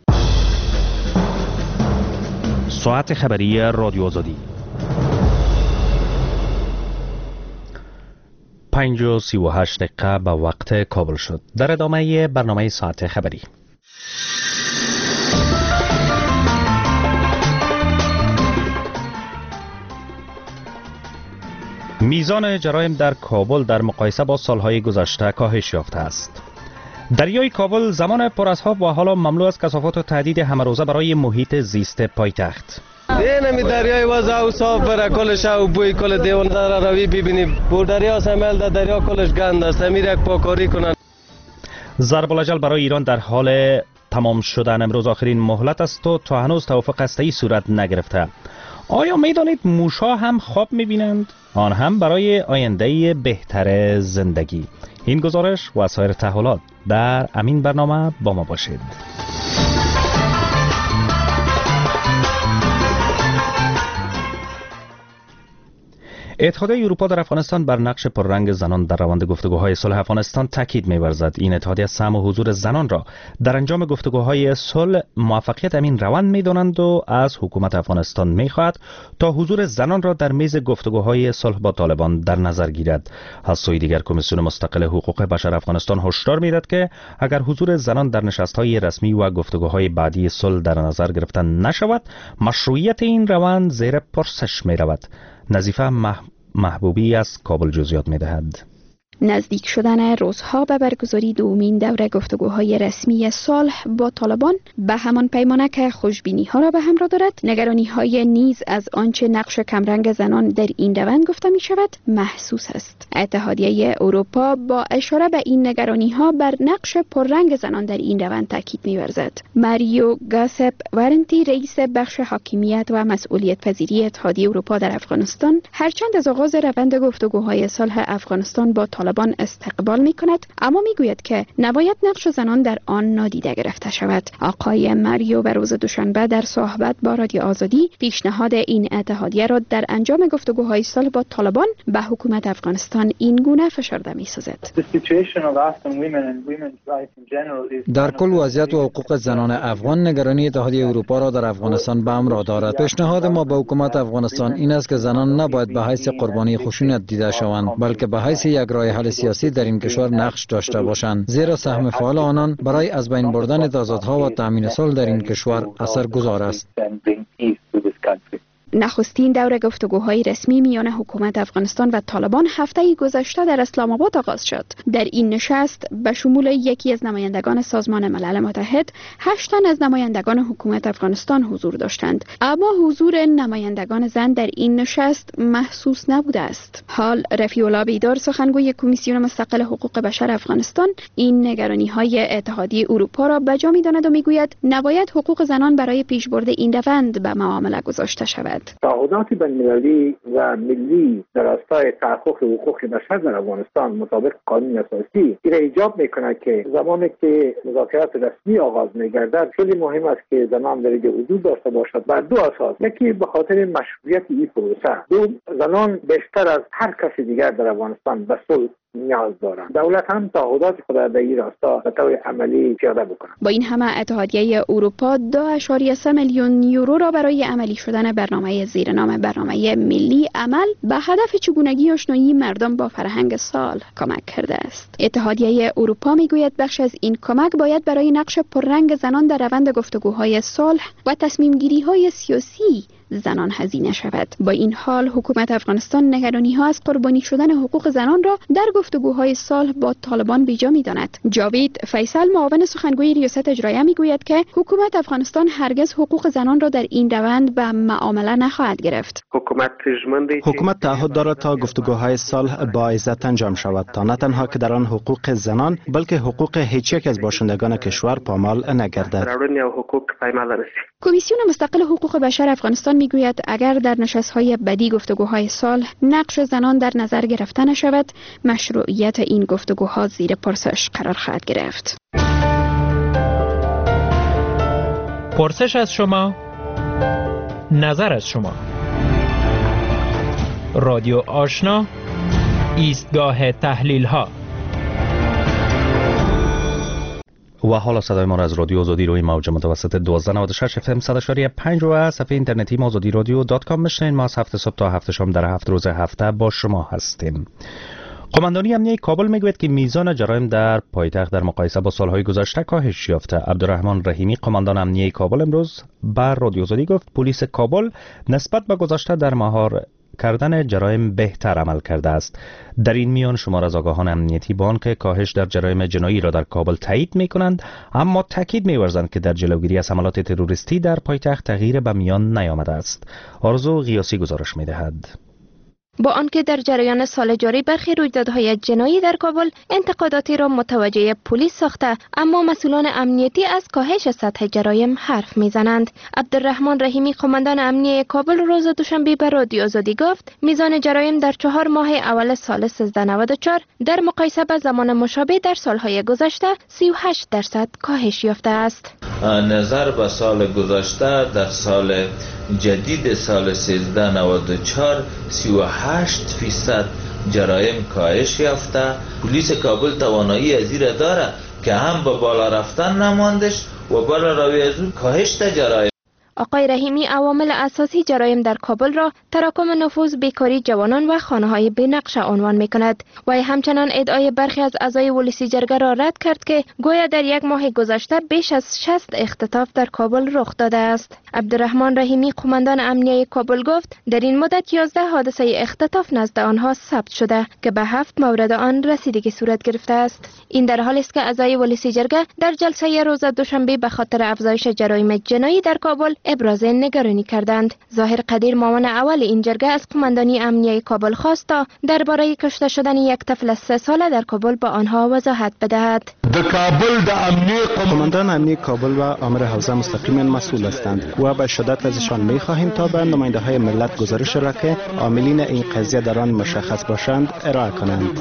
ساعت خبری رادیو آزادی پنج و سی و هشت دقیقه به وقت کابل شد. در ادامه برنامه ساعت خبری. میزان جرایم در کابل در مقایسه با سالهای گذشته کاهش یافته است. دریای کابل زمان پر از آب و حالا مملو از کثافات و تهدید همه روزه برای محیط زیست پایتخت. اینمی دریای وضع و صاف بره، کلش او بوی کل دیوان در روی ببینیم. بو دریا سمیل در دریا کلش گند است، امیر یک پاکاری کنن. ضرب الجل برای ایران در حال تمام شدن. امروز آخرین مهلت است و تا هنوز توافق هسته‌ای صورت نگرفته. آیا میدانید موشا هم خواب میبینند؟ آن هم برای آینده بهتر زندگی. این گزارش و سایر تحولات در امین برنامه با ما باشید. اتحادیه اروپا در افغانستان بر نقش پررنگ زنان در روند گفتگوهای صلح افغانستان تاکید می‌ورزد. این اتحادیه سهم و حضور زنان را در انجام گفتگوهای صلح موفقیت امین روند می‌دانند و از حکومت افغانستان می‌خواهد تا حضور زنان را در میز گفتگوهای صلح با طالبان در نظر گیرد. از سوی دیگر کمیسیون مستقل حقوق بشر افغانستان هشدار می‌دهد که اگر حضور زنان در نشست‌های رسمی و گفتگوهای بعدی صلح در نظر گرفته نشود، مشروعیت این روند زیر پرسش می‌رود. نظیفه محبوبی از کابل جزئیات می‌دهد. نزدیک شدن روزها به برگزاری دومین دوره گفتگوهای رسمی صلح با طالبان به همان پیمانه که خوشبینی ها را به همراه دارد، نگرانی های نیز از آنچه نقش کمرنگ زنان در این روند گفته می شود محسوس است. اتحادیه اروپا با اشاره به این نگرانی ها بر نقش پررنگ زنان در این روند تاکید می ورزد. ماریو گاسپ ورنتی، رئیس بخش حاکمیت و مسئولیت پذیری اتحادیه اروپا در افغانستان، هرچند از آغاز روند گفتگوهای صلح افغانستان با طالبان استقبال می کند، اما می گوید که نباید نقش زنان در آن نادیده گرفته شود. آقای ماریو به روز دوشنبه در صحبت با رادیو آزادی پیشنهاد این اتحادیه را در انجام گفتگوهای صلح با طالبان به حکومت افغانستان این گونه فشرده می سازد. در کل وضعیت و حقوق زنان افغان نگرانی اتحادیه اروپا را در افغانستان به همراه دارد. پیشنهاد ما به حکومت افغانستان این است که زنان نباید به حیث قربانی خشونت دیده شوند، بلکه به حیث یک راه حل سیاسی در این کشور نقش داشته باشند، زیرا سهم فعال آنان برای از بین بردن تضادها و تامین صلح در این کشور اثرگذار است. نخستین دور گفتگوهای رسمی میان حکومت افغانستان و طالبان هفته گذشته در اسلام آباد آغاز شد. در این نشست به شمول یکی از نمایندگان سازمان ملل متحد، هشت تن از نمایندگان حکومت افغانستان حضور داشتند، اما حضور نمایندگان زن در این نشست محسوس نبوده است. حال رفیع الله بیدار، سخنگوی کمیسیون مستقل حقوق بشر افغانستان، این نگرانی‌های اتحادیه اروپا را بجا می‌داند و می‌گوید نباید حقوق زنان برای پیشبرد این روند به معامله گذاشته شود. تعهدات بین‌المللی و ملی در راستای تحقق حقوق بشر در افغانستان مطابق قانون اساسی این ایجاب میکنه که زمانی که مذاکرات رسمی آغاز میگردد خیلی مهم است که زنان در اینجا حضور داشته باشد بر دو اساس. یکی به خاطر مشروعیت این پروسه، دو زنان بیشتر از هر کسی دیگر در افغانستان به صلح نیاز دارند. دولت هم تعهدات خود را در این راستا به طور عملی پیاده بکنه. با این همه اتحادیه اروپا دو ممیز سه میلیون یورو را برای عملی شدن برنامه زیر نام برنامه ملی عمل به هدف چگونگی آشنایی مردم با فرهنگ صلح کمک کرده است. اتحادیه اروپا میگوید بخش از این کمک باید برای نقش پررنگ زنان در روند گفتگوهای صلح و تصمیم گیری های سیاسی زنان هزینه شود. با این حال حکومت افغانستان نگرانی ها از قربانی شدن حقوق زنان را در گفتگوهای صلح با طالبان بیجا می‌داند. جاوید فیصل، معاون سخنگوی ریاست اجراییه، میگوید که حکومت افغانستان هرگز حقوق زنان را در این روند به معامله نخواهد گرفت. حکومت حکومت تعهد دارد تا گفتگوهای صلح با عزت انجام شود، تا نه تنها که در آن حقوق زنان بلکه حقوق هیچ یک از باشندگان کشور پامال نگردد. کمیسیون مستقل حقوق بشر افغانستان میگوید اگر در نشست‌های بعدی گفتگوهای صلح نقش زنان در نظر گرفته نشود، مشروعیت این گفتگوها زیر پرسش قرار خواهد گرفت. پرسش از شما، نظر از شما. رادیو آشنا، ایستگاه تحلیل ها. و حالا صدای ما را از رادیو آزادی روی موج متوسط دوازده نود و شش اف ام صد و پنج و صفحه اینترنتی ما آزادی رادیو دات کام میشنین. ما از هفت صبح تا هفت شام در هفت روز هفته با شما هستیم. قماندانی امنیه کابل میگوید که میزان جرایم در پایتخت در مقایسه با سالهای گذشته کاهش یافته. عبدالرحمن رحیمی، قماندان امنیه کابل، امروز بر رادیو آزادی گفت پلیس کابل نسبت به گذشته در مهار کردن جرایم بهتر عمل کرده است. در این میان شمار از آگاهان امنیتی با آنکه کاهش در جرایم جنایی را در کابل تایید می کنند، اما تاکید می ورزند که در جلوگیری از حملات تروریستی در پایتخت تغییر به میان نیامده است. آرزو غیاسی گزارش می دهد. با آنکه در جریان سال جاری برخی رویدادهای جنایی در کابل انتقاداتی را متوجه پلیس ساخته، اما مسئولان امنیتی از کاهش سطح جرایم حرف میزنند. عبدالرحمن رحیمی، قماندان امنیه کابل، روز دوشنبه به رادیو آزادی گفت میزان جرایم در چهار ماه اول سال سیزده نود و چهار در مقایسه با زمان مشابه در سالهای گذشته سی و هشت درصد کاهش یافته است. نظر به سال گذشته در سال جدید سال سیزده نود و چهار سی و هشت فیصد جرایم کاهش یافته. پلیس کابل توانایی از این داره که هم به بالا رفتن نماندش و بالا روی از اون کاهش جرایم. آقای رحیمی عوامل اساسی جرایم در کابل را تراکم نفوذ، بیکاری جوانان و خانه‌های بی‌نقش عنوان می‌کند. و همچنان ادعای برخی از اعضای ولسی جرگه را رد کرد که گویا در یک ماه گذشته بیش از شصت اختطاف در کابل رخ داده است. عبدالرحمن رحیمی قماندان امنیه کابل گفت در این مدت یازده حادثه اختطاف نزد آنها ثبت شده که به هفت مورد آن رسیدگی صورت گرفته است. این در حالی است که اعضای ولسی جرگه در جلسه روز دوشنبه به خاطر افزایش جرایم جنایی در کابل ابراز نگرانی کردند. ظاهر قدیر معاون اول این جرگه از قماندانی امنیه کابل خواست تا درباره کشته شدن یک طفل سه ساله در کابل با آنها وضاحت بدهد. در کابل د امنیه قماندان امنیه کابل و امر حوزه مستقیما مسئول هستند و به شدت ازشان می‌خواهیم تا به نماینده های ملت گزارش را که عاملین این قضیه در آن مشخص باشند ارائه کنند.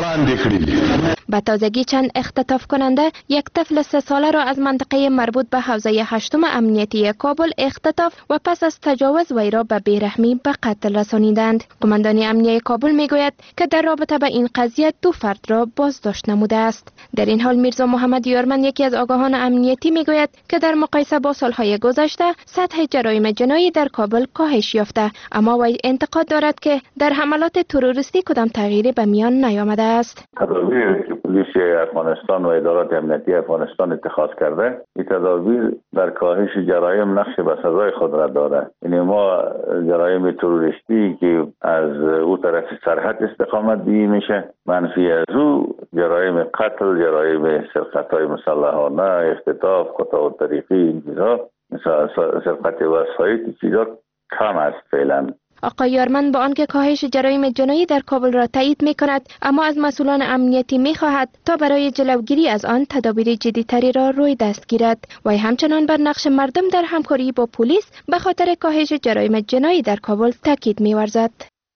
به تازگی چند اختطاف کننده یک طفل سه ساله را از منطقه مربوط به حوزه هشتم امنیتی کابل اختطاف و پس از تجاوز وی را به بیرحمی به قتل رسانیدند. قماندانی امنیه کابل میگوید که در رابطه به این قضیه دو فرد را بازداشت نموده است. در این حال میرزا محمد یارمن یکی از آگاهان امنیتی میگوید که در مقایسه با سالهای گذشته سطح جرایم جنایی در کابل کاهش یافته، اما وی انتقاد دارد که در حملات تروریستی کدام تغییری به میان نیامده است. پلیس افغانستان و ادارات امنیتی افغانستان اتخاذ کرده، این تدابیر در کاهش جرایم نقش بسزای خود را داره. یعنی ما جرایم تروریستی که از او طرف سرحد استقامت بی میشه، منفی از او جرایم قتل، جرایم سرقت‌های مسلحانه، اختطاف، قطاع طریقی، این چیزا، مثلا سرقت وسایط، چیزا کم است فعلا. آقای یارمن با آنکه کاهش جرایم جنایی در کابل را تایید می کند، اما از مسئولان امنیتی می خواهد تا برای جلوگیری از آن تدابیر جدی‌تری را روی دست گیرد. و همچنان بر نقش مردم در همکاری با پلیس به خاطر کاهش جرایم جنایی در کابل تاکید می ورزد.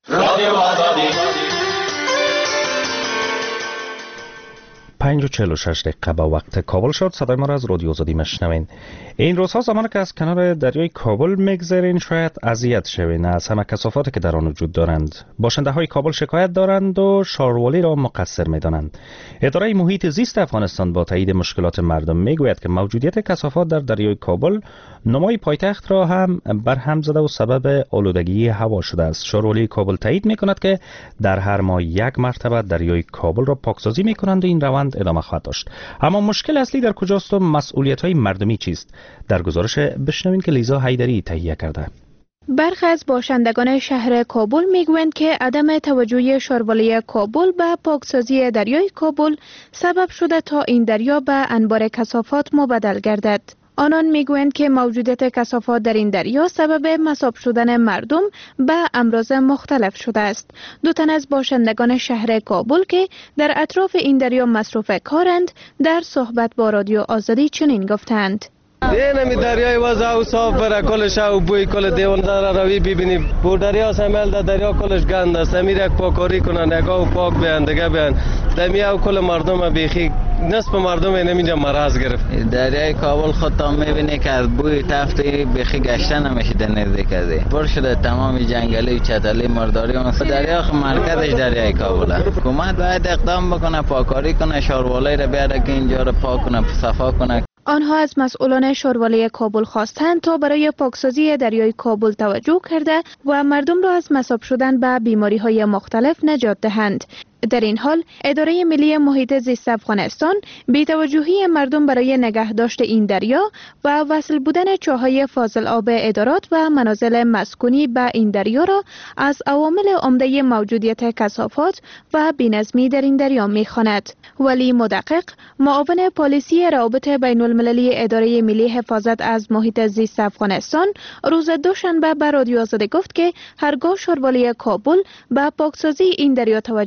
پنج و چهل و شش دقیقه به وقت کابل شد. صدای ما را از رادیو آزادی مشنوین. این روزها زمانی که از کنار دریای کابل میگذرین شاید اذیت شوین از همه کثافاتی که در آن وجود دارند. باشنده های کابل شکایت دارند و شاروالی را مقصر میدانند. اداره محیط زیست افغانستان با تایید مشکلات مردم میگوید که موجودیت کثافات در دریای کابل نمای پایتخت را هم برهم زده و سبب آلودگی هوا شده است. شاروالی کابل تایید میکند که در هر ماه یک مرتبه دریای کابل را پاکسازی میکنند و این روند ادامه خواهد داشت. اما مشکل اصلی در کجاست و مسئولیت‌های مردمی چیست؟ در گزارش بشنوین که لیزا حیدری تهیه کرده. برخی از باشندگان شهر کابل میگویند که عدم توجه شاروالی کابل به پاکسازی دریای کابل سبب شده تا این دریا به انبار کثافات مبدل گردد. آنان میگویند که موجودیت کثافات در این دریا سبب مصاب شدن مردم به امراض مختلف شده است. دو تن از باشندگان شهر کابل که در اطراف این دریا مصروف کارند در صحبت با رادیو آزادی چنین گفتند: نمی دریای وضع و صاف بره، کلش او بوی کل دیوان در روی ببینیم. بو دریا سمیل در دریا کلش گند است. امیر یک پاکاری کنن، نگاه پاک بیان دیگه بیان. دمی او کل مردم بیخی نصف مردم اینجا مرض گرفت. دریای کابل خود تا میبینی که از بوی تفتی بیخی گشته نمیشه در نزدیک ازی. پر شده تمام جنگلی و چتلی مرداری. اون دریا مرکزش دریای کابل. حکومت باید اقدام بکنه، پاکاری کنه، شاروالی را بیاره که اینجا رو پاک کنه، صفا کنه. آنها از مسئولان شاروالی کابل خواستند تا برای پاکسازی دریای کابل توجه کرده و مردم را از مصاب شدن به بیماری‌های مختلف نجات دهند. در این حال اداره ملی محیط زیست افغانستان بی‌توجهی مردم برای نگهداشت این دریا و وصل بودن چاهای فاضل آب ادارات و منازل مسکونی به این دریا را از عوامل عمده موجودیت کثافات و بی‌نظمی در این دریا می‌خواند. ولی مدقق معاون پالیسی روابط بین المللی اداره ملی حفاظت از محیط زیست افغانستان روز دوشنبه به رادیو آزادی گفت که هرگاه شاروالی کابل به پاکسازی این دریا توجه نکند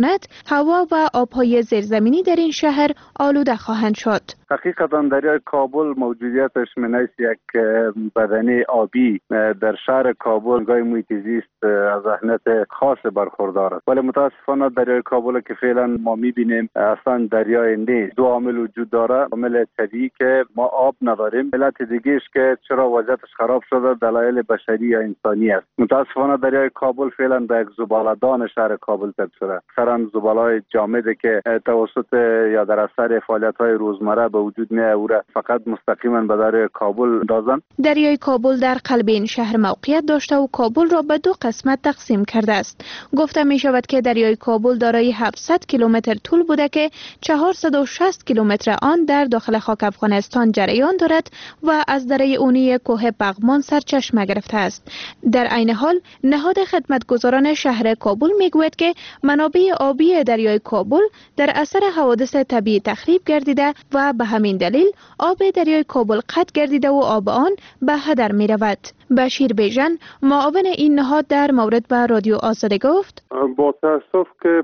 کند، هوا و آبهای زیرزمینی در این شهر آلوده خواهند شد. حقیقتا دریای کابل موجودیتش من حیث یک بدنه آبی در شهر کابل گاهی محیط زیست از اهمیت خاص برخوردار است، ولی متاسفانه دریای کابل که فعلا ما میبینیم اصلا دریای نیست. دو عامل وجود داره. عامل طبیعی که ما آب نداریم، علت دیگه‌اش که چرا وضعیتش خراب شده دلایل بشری یا انسانی است. متاسفانه دریای کابل فعلا به یک زباله‌دان شهر کابل تبدیل شده. اکثرا زباله‌های جامدی که توسط یا در اثر فعالیت‌های روزمره به وجود می‌آورد فقط مستقیما به دریای کابل دازن. دریای کابل در قلب این شهر موقعیت داشته و کابل را به دو قسمت تقسیم کرده است. گفته می شود که دریای کابل دارای هفتصد کیلومتر طول بوده که چهارصد و شصت کیلومتر آن در داخل خاک افغانستان جریان دارد و از دره اونی کوه پغمان سرچشمه گرفته است. در عین حال نهاد خدمتگزاران شهر کابل میگوید که منابع آبی دریای کابل در اثر حوادث طبیعی تخریب گردیده و به همین دلیل آب دریای کابل قطع گردیده و آب آن به هدر می رود. بشیر بیژن معاون این نهاد در مورد به رادیو آزادی گفت: با تاسف که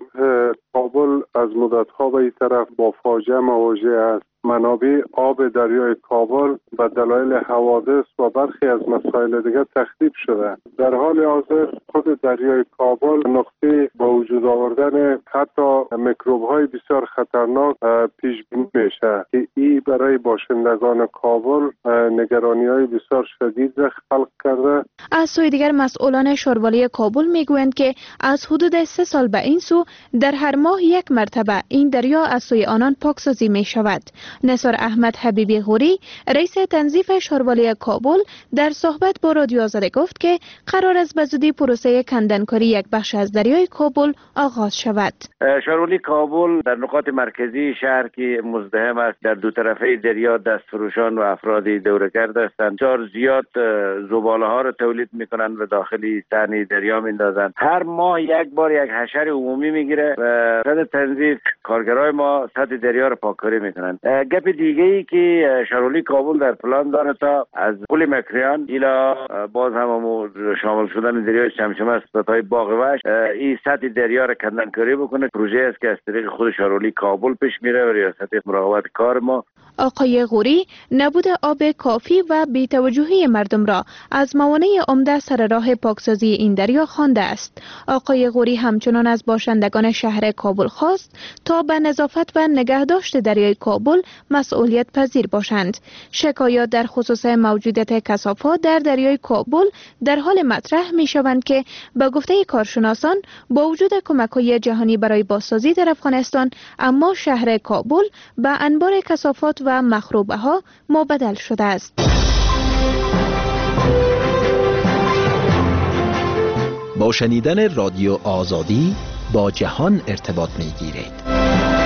کابل از مدت‌ها به این طرف با فاجعه مواجه است. منابع آب دریای کابل به دلایل حوادث و برخی از مسائل دیگر تخریب شده. در حال حاضر خود دریای کابل نقطه با وجود آوردن حتی میکروب‌های بسیار خطرناک پیش بینی میشه که این برای باشندگان کابل نگرانی‌های بسیار شدید خلق کرده. از سوی دیگر مسئولان شاروالی کابل میگویند که از حدود سه سال به این سو در هر ماه یک مرتبه این دریا از سوی آنان پاکسازی می شود. نثار احمد حبیبی غوری رئیس تنظیف شاروالی کابل در صحبت با رادیو آزادی گفت که قرار است به زودی پروسه کندنکاری یک بخش از دریای کابل آغاز شود. شاروالی کابل در نقاط مرکزی شهر که مزدحم است، در دو طرفه دریا دستفروشان و افرادی دوره‌گرد هستند. بسیار زیاد زباله ها را تولید میکنند و داخلی صحنه دریا میندازند. هر ماه یک بار یک حشر عمومی میگیره و سطح تنظیف کارگرای ما سطح دریا را پاککاری میکنند. گپ دیگه ای که شاروالی کابل در پلان داره تا از پل مکریان ایلا باز هم شامل شدن دریای چمچمه است تا باغ وحش این سطح دریا را کندنکاری بکنه. پروژه است که از طریق خود شاروالی کابل پیش میره و ریاست مراقبت کار ما. آقای غوری نبود آب کافی و بی‌توجهی مردم را از موانع عمده سر راه پاکسازی این دریا خوانده است. آقای غوری همچنان از باشندگان شهر کابل خواست تا به نظافت و نگهداشت دریای کابل مسئولیت پذیر باشند. شکایات در خصوص موجودیت کثافات در دریای کابل در حال مطرح می شوند که به گفته کارشناسان با وجود کمک‌های جهانی برای بازسازی در افغانستان، اما شهر کابل به انبار کثافات و مخروبه ها مبدل شده است. با شنیدن رادیو آزادی با جهان ارتباط می گیرید.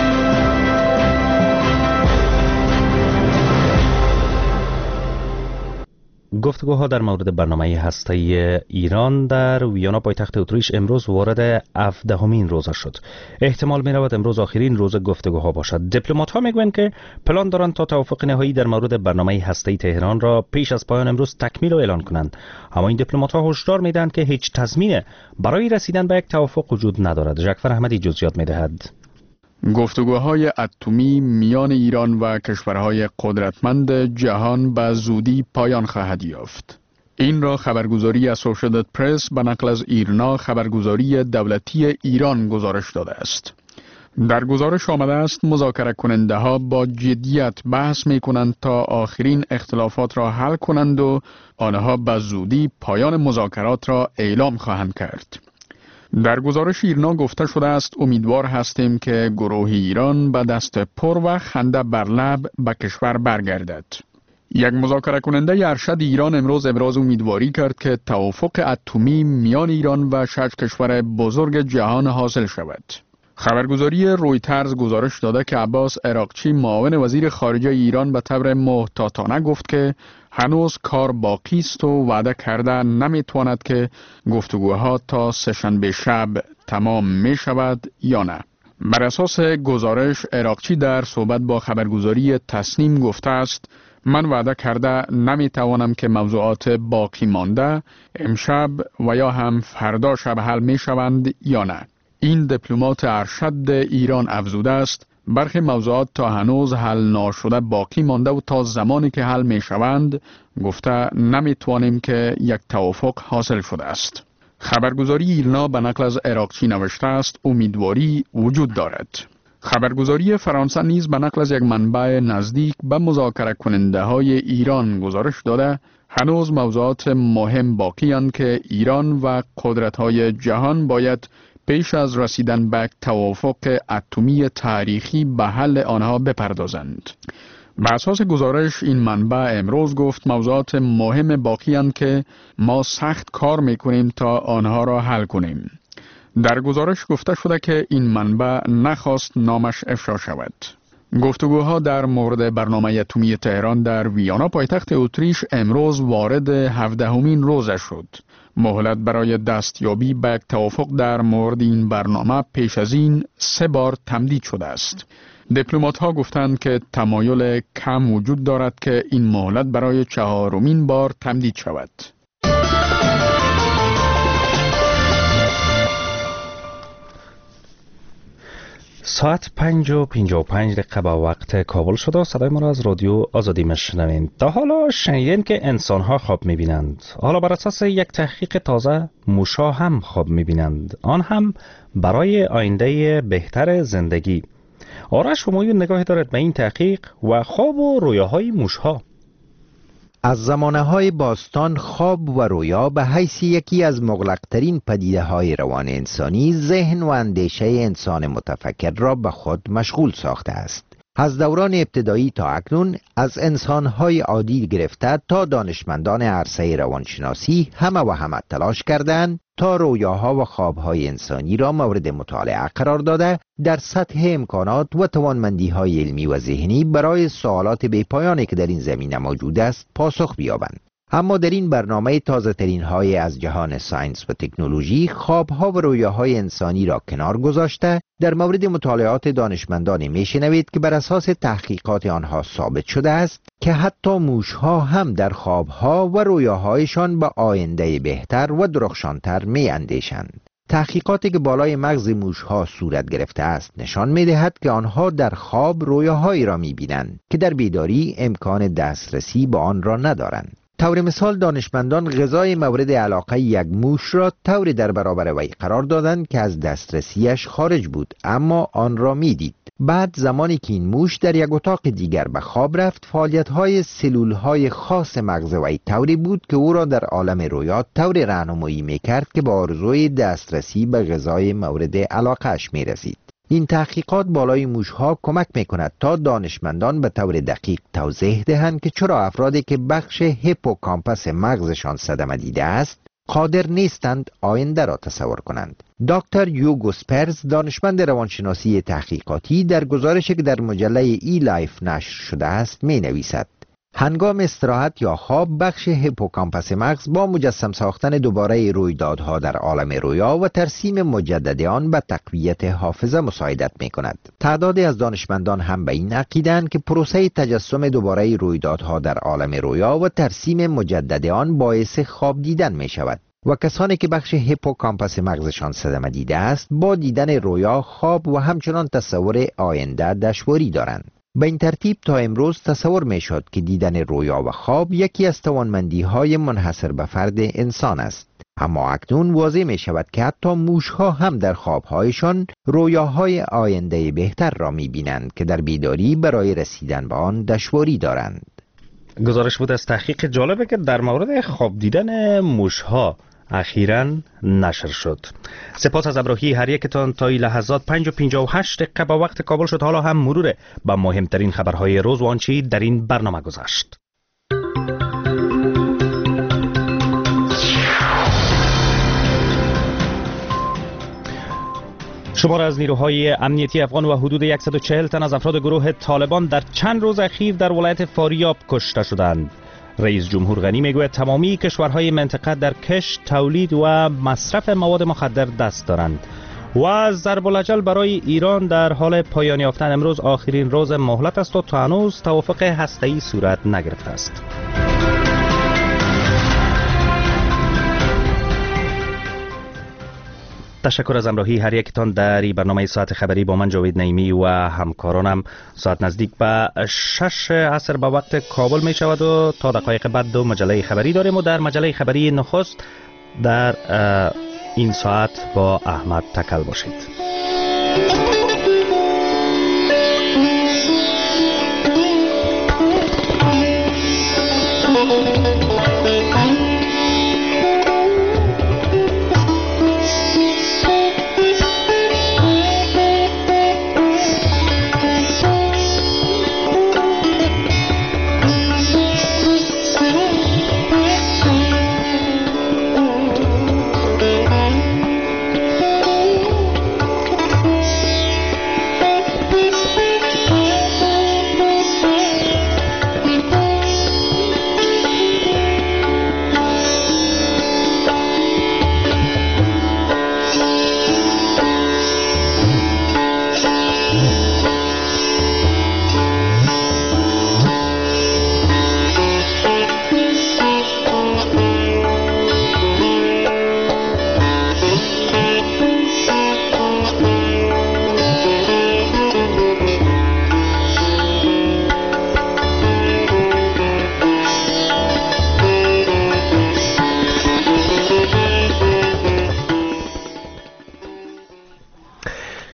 گفتگوها در مورد برنامه هسته‌ای ایران در ویانا پایتخت اتریش امروز وارد هفدهمین روز شد. احتمال می رود امروز آخرین روز گفتگوها باشد. دیپلمات‌ها میگویند که پلان دارند تا توافق نهایی در مورد برنامه هسته‌ای تهران را پیش از پایان امروز تکمیل و اعلان کنند. اما این دیپلمات‌ها هشدار میدهند که هیچ تضمین برای رسیدن به یک توافق وجود ندارد. جعفر احمدی جزئیات میدهد. گفتگوهای اتمی میان ایران و کشورهای قدرتمند جهان به زودی پایان خواهد یافت. این را خبرگزاری اسوشییتد پرس به نقل از ایرنا خبرگزاری دولتی ایران گزارش داده است. در گزارش آمده است مذاکره کننده ها با جدیت بحث می کنند تا آخرین اختلافات را حل کنند و آنها به زودی پایان مذاکرات را اعلام خواهند کرد. در گزارش ایرنا گفته شده است امیدوار هستیم که گروه ایران به دست پر و خنده بر لب به کشور برگردد. یک مذاکره کننده ارشد ایران امروز ابراز امیدواری کرد که توافق اتمی میان ایران و شش کشور بزرگ جهان حاصل شود. خبرگزاری رویترز گزارش داده که عباس عراقچی معاون وزیر خارجه ایران به طور محتاطانه گفت که هنوز کار باقی است و وعده کرده نمیتواند که گفتگوها تا سه‌شنبه شب تمام می شود یا نه. بر اساس گزارش عراقچی در صحبت با خبرگزاری تسنیم گفته است من وعده کرده نمیتوانم که موضوعات باقی مانده امشب و یا هم فردا شب حل می شوند یا نه. این دیپلمات ارشد ایران افزوده است برخی موضوعات تا هنوز حل نشده باقی مانده و تا زمانی که حل می شوند گفته نمی توانیم که یک توافق حاصل شده است. خبرگزاری ایلنا به نقل از عراقچی نوشته است امیدواری وجود دارد. خبرگزاری فرانسه نیز به نقل از یک منبع نزدیک به مذاکره کننده های ایران گزارش داده هنوز موضوعات مهم باقی اند که ایران و قدرت های جهان باید پیش از رسیدن به توافق اتمی تاریخی به حل آنها بپردازند. به اساس گزارش این منبع امروز گفت موضوعات مهم باقی اند که ما سخت کار میکنیم تا آنها را حل کنیم. در گزارش گفته شده که این منبع نخواست نامش افشا شود. گفتگوها در مورد برنامه اتمی تهران در ویانا پایتخت اتریش امروز وارد هفدهمین روز شد. مهلت برای دستیابی به توافق در مورد این برنامه پیش از این سه بار تمدید شده است. دیپلمات ها گفتند که تمایل کم وجود دارد که این مهلت برای چهارمین بار تمدید شود. ساعت پنج و پنجاه و پنج دقیقه با وقت کابل شده. صدای ما را از رادیو آزادی میشنوید. تا حالا شنیدین که انسان ها خواب میبینند. حالا بر اساس یک تحقیق تازه موشها هم خواب میبینند، آن هم برای آینده بهتر زندگی. آرش شما نگاهی دارد به این تحقیق و خواب و رویاهای موشها؟ از زمانه‌های باستان خواب و رویا به حیث یکی از مغلق‌ترین پدیده‌های روان انسانی ذهن و اندیشه انسان متفکر را به خود مشغول ساخته است. از دوران ابتدایی تا اکنون از انسان‌های عادی گرفته تا دانشمندان عرصه روانشناسی همه و همه تلاش کردند تا رویاها و خوابهای انسانی را مورد مطالعه قرار داده در سطح امکانات و توانمندی‌های علمی و ذهنی برای سوالات بی‌پایانی که در این زمینه موجود است پاسخ بیابند. اما در این برنامه تازه ترین های از جهان ساینس و تکنولوژی خوابها و رویاهای انسانی را کنار گذاشته در مورد مطالعات دانشمندان میشنوید که بر اساس تحقیقات آنها ثابت شده است که حتی موشها هم در خوابها و رویاهایشان به آینده بهتر و درخشانتر می اندیشند. تحقیقاتی که بالای مغز موشها صورت گرفته است نشان می دهد که آنها در خواب رویاهایی را می بینند که در بیداری امکان دسترسی به آن را ندارند. طور مثال دانشمندان غذای مورد علاقه یک موش را طور در برابر وی قرار دادند که از دسترسیش خارج بود اما آن را می دید. بعد زمانی که این موش در یک اتاق دیگر به خواب رفت فعالیت‌های سلول‌های خاص مغز وی طوری بود که او را در عالم رویا طور راهنمایی می‌کرد که با آرزوی دسترسی به غذای مورد علاقه‌اش می‌رسید. این تحقیقات بالای موشها کمک میکند تا دانشمندان به طور دقیق توضیح دهند که چرا افرادی که بخش هیپوکامپس مغزشان صدمه دیده است قادر نیستند آینده را تصور کنند. دکتر یوگو سپرز دانشمند روانشناسی تحقیقاتی در گزارشی که در مجله ای لایف نشر شده است می نویسد هنگام استراحت یا خواب بخش هیپوکامپس مغز با مجسم ساختن دوباره رویدادها در عالم رویا و ترسیم مجدد آن به تقویت حافظه مساعدت می کند. تعدادی از دانشمندان هم به این عقیده‌اند که پروسه تجسم دوباره رویدادها در عالم رویا و ترسیم مجدد آن باعث خواب دیدن می شود و کسانی که بخش هیپوکامپس مغزشان صدمه دیده است با دیدن رویا، خواب و همچنان تصور آینده دشواری دارند. به این ترتیب تا امروز تصور می شد که دیدن رویا و خواب یکی از توانمندی های منحصر به فرد انسان است. اما اکنون واضح می شود که حتی موشها هم در خوابهایشان رویاهای آینده بهتر را می بینند که در بیداری برای رسیدن به آن دشواری دارند. گزارش بود از تحقیق جالبه که در مورد خواب دیدن موشها اخیراً نشر شد. سپاس از همراهی هر یکتان تا این لحظات. پنج و پنجاه و هشت دقیقه با وقت کابل شد. حالا هم مرور با مهمترین خبرهای روز و آنچه در این برنامه گذشت. شمار از نیروهای امنیتی افغان و حدود صد و چهل تن از افراد گروه طالبان در چند روز اخیر در ولایت فاریاب کشته شدند. رئیس جمهور غنی میگوید تمامی کشورهای منطقه در کشت، تولید و مصرف مواد مخدر دست دارند. و ضرب الاجل برای ایران در حال پایان یافتن امروز آخرین روز مهلت است و تا هنوز توافق هسته‌ای صورت نگرفته است. تشکر از همراهی هر یکتان در این برنامه ساعت خبری با من جاوید نعیمی و همکارانم. ساعت نزدیک به شش عصر به وقت کابل می شود و تا دقایق بعد دو مجله خبری داریم و در مجله خبری نخست در این ساعت با احمد تکل باشید.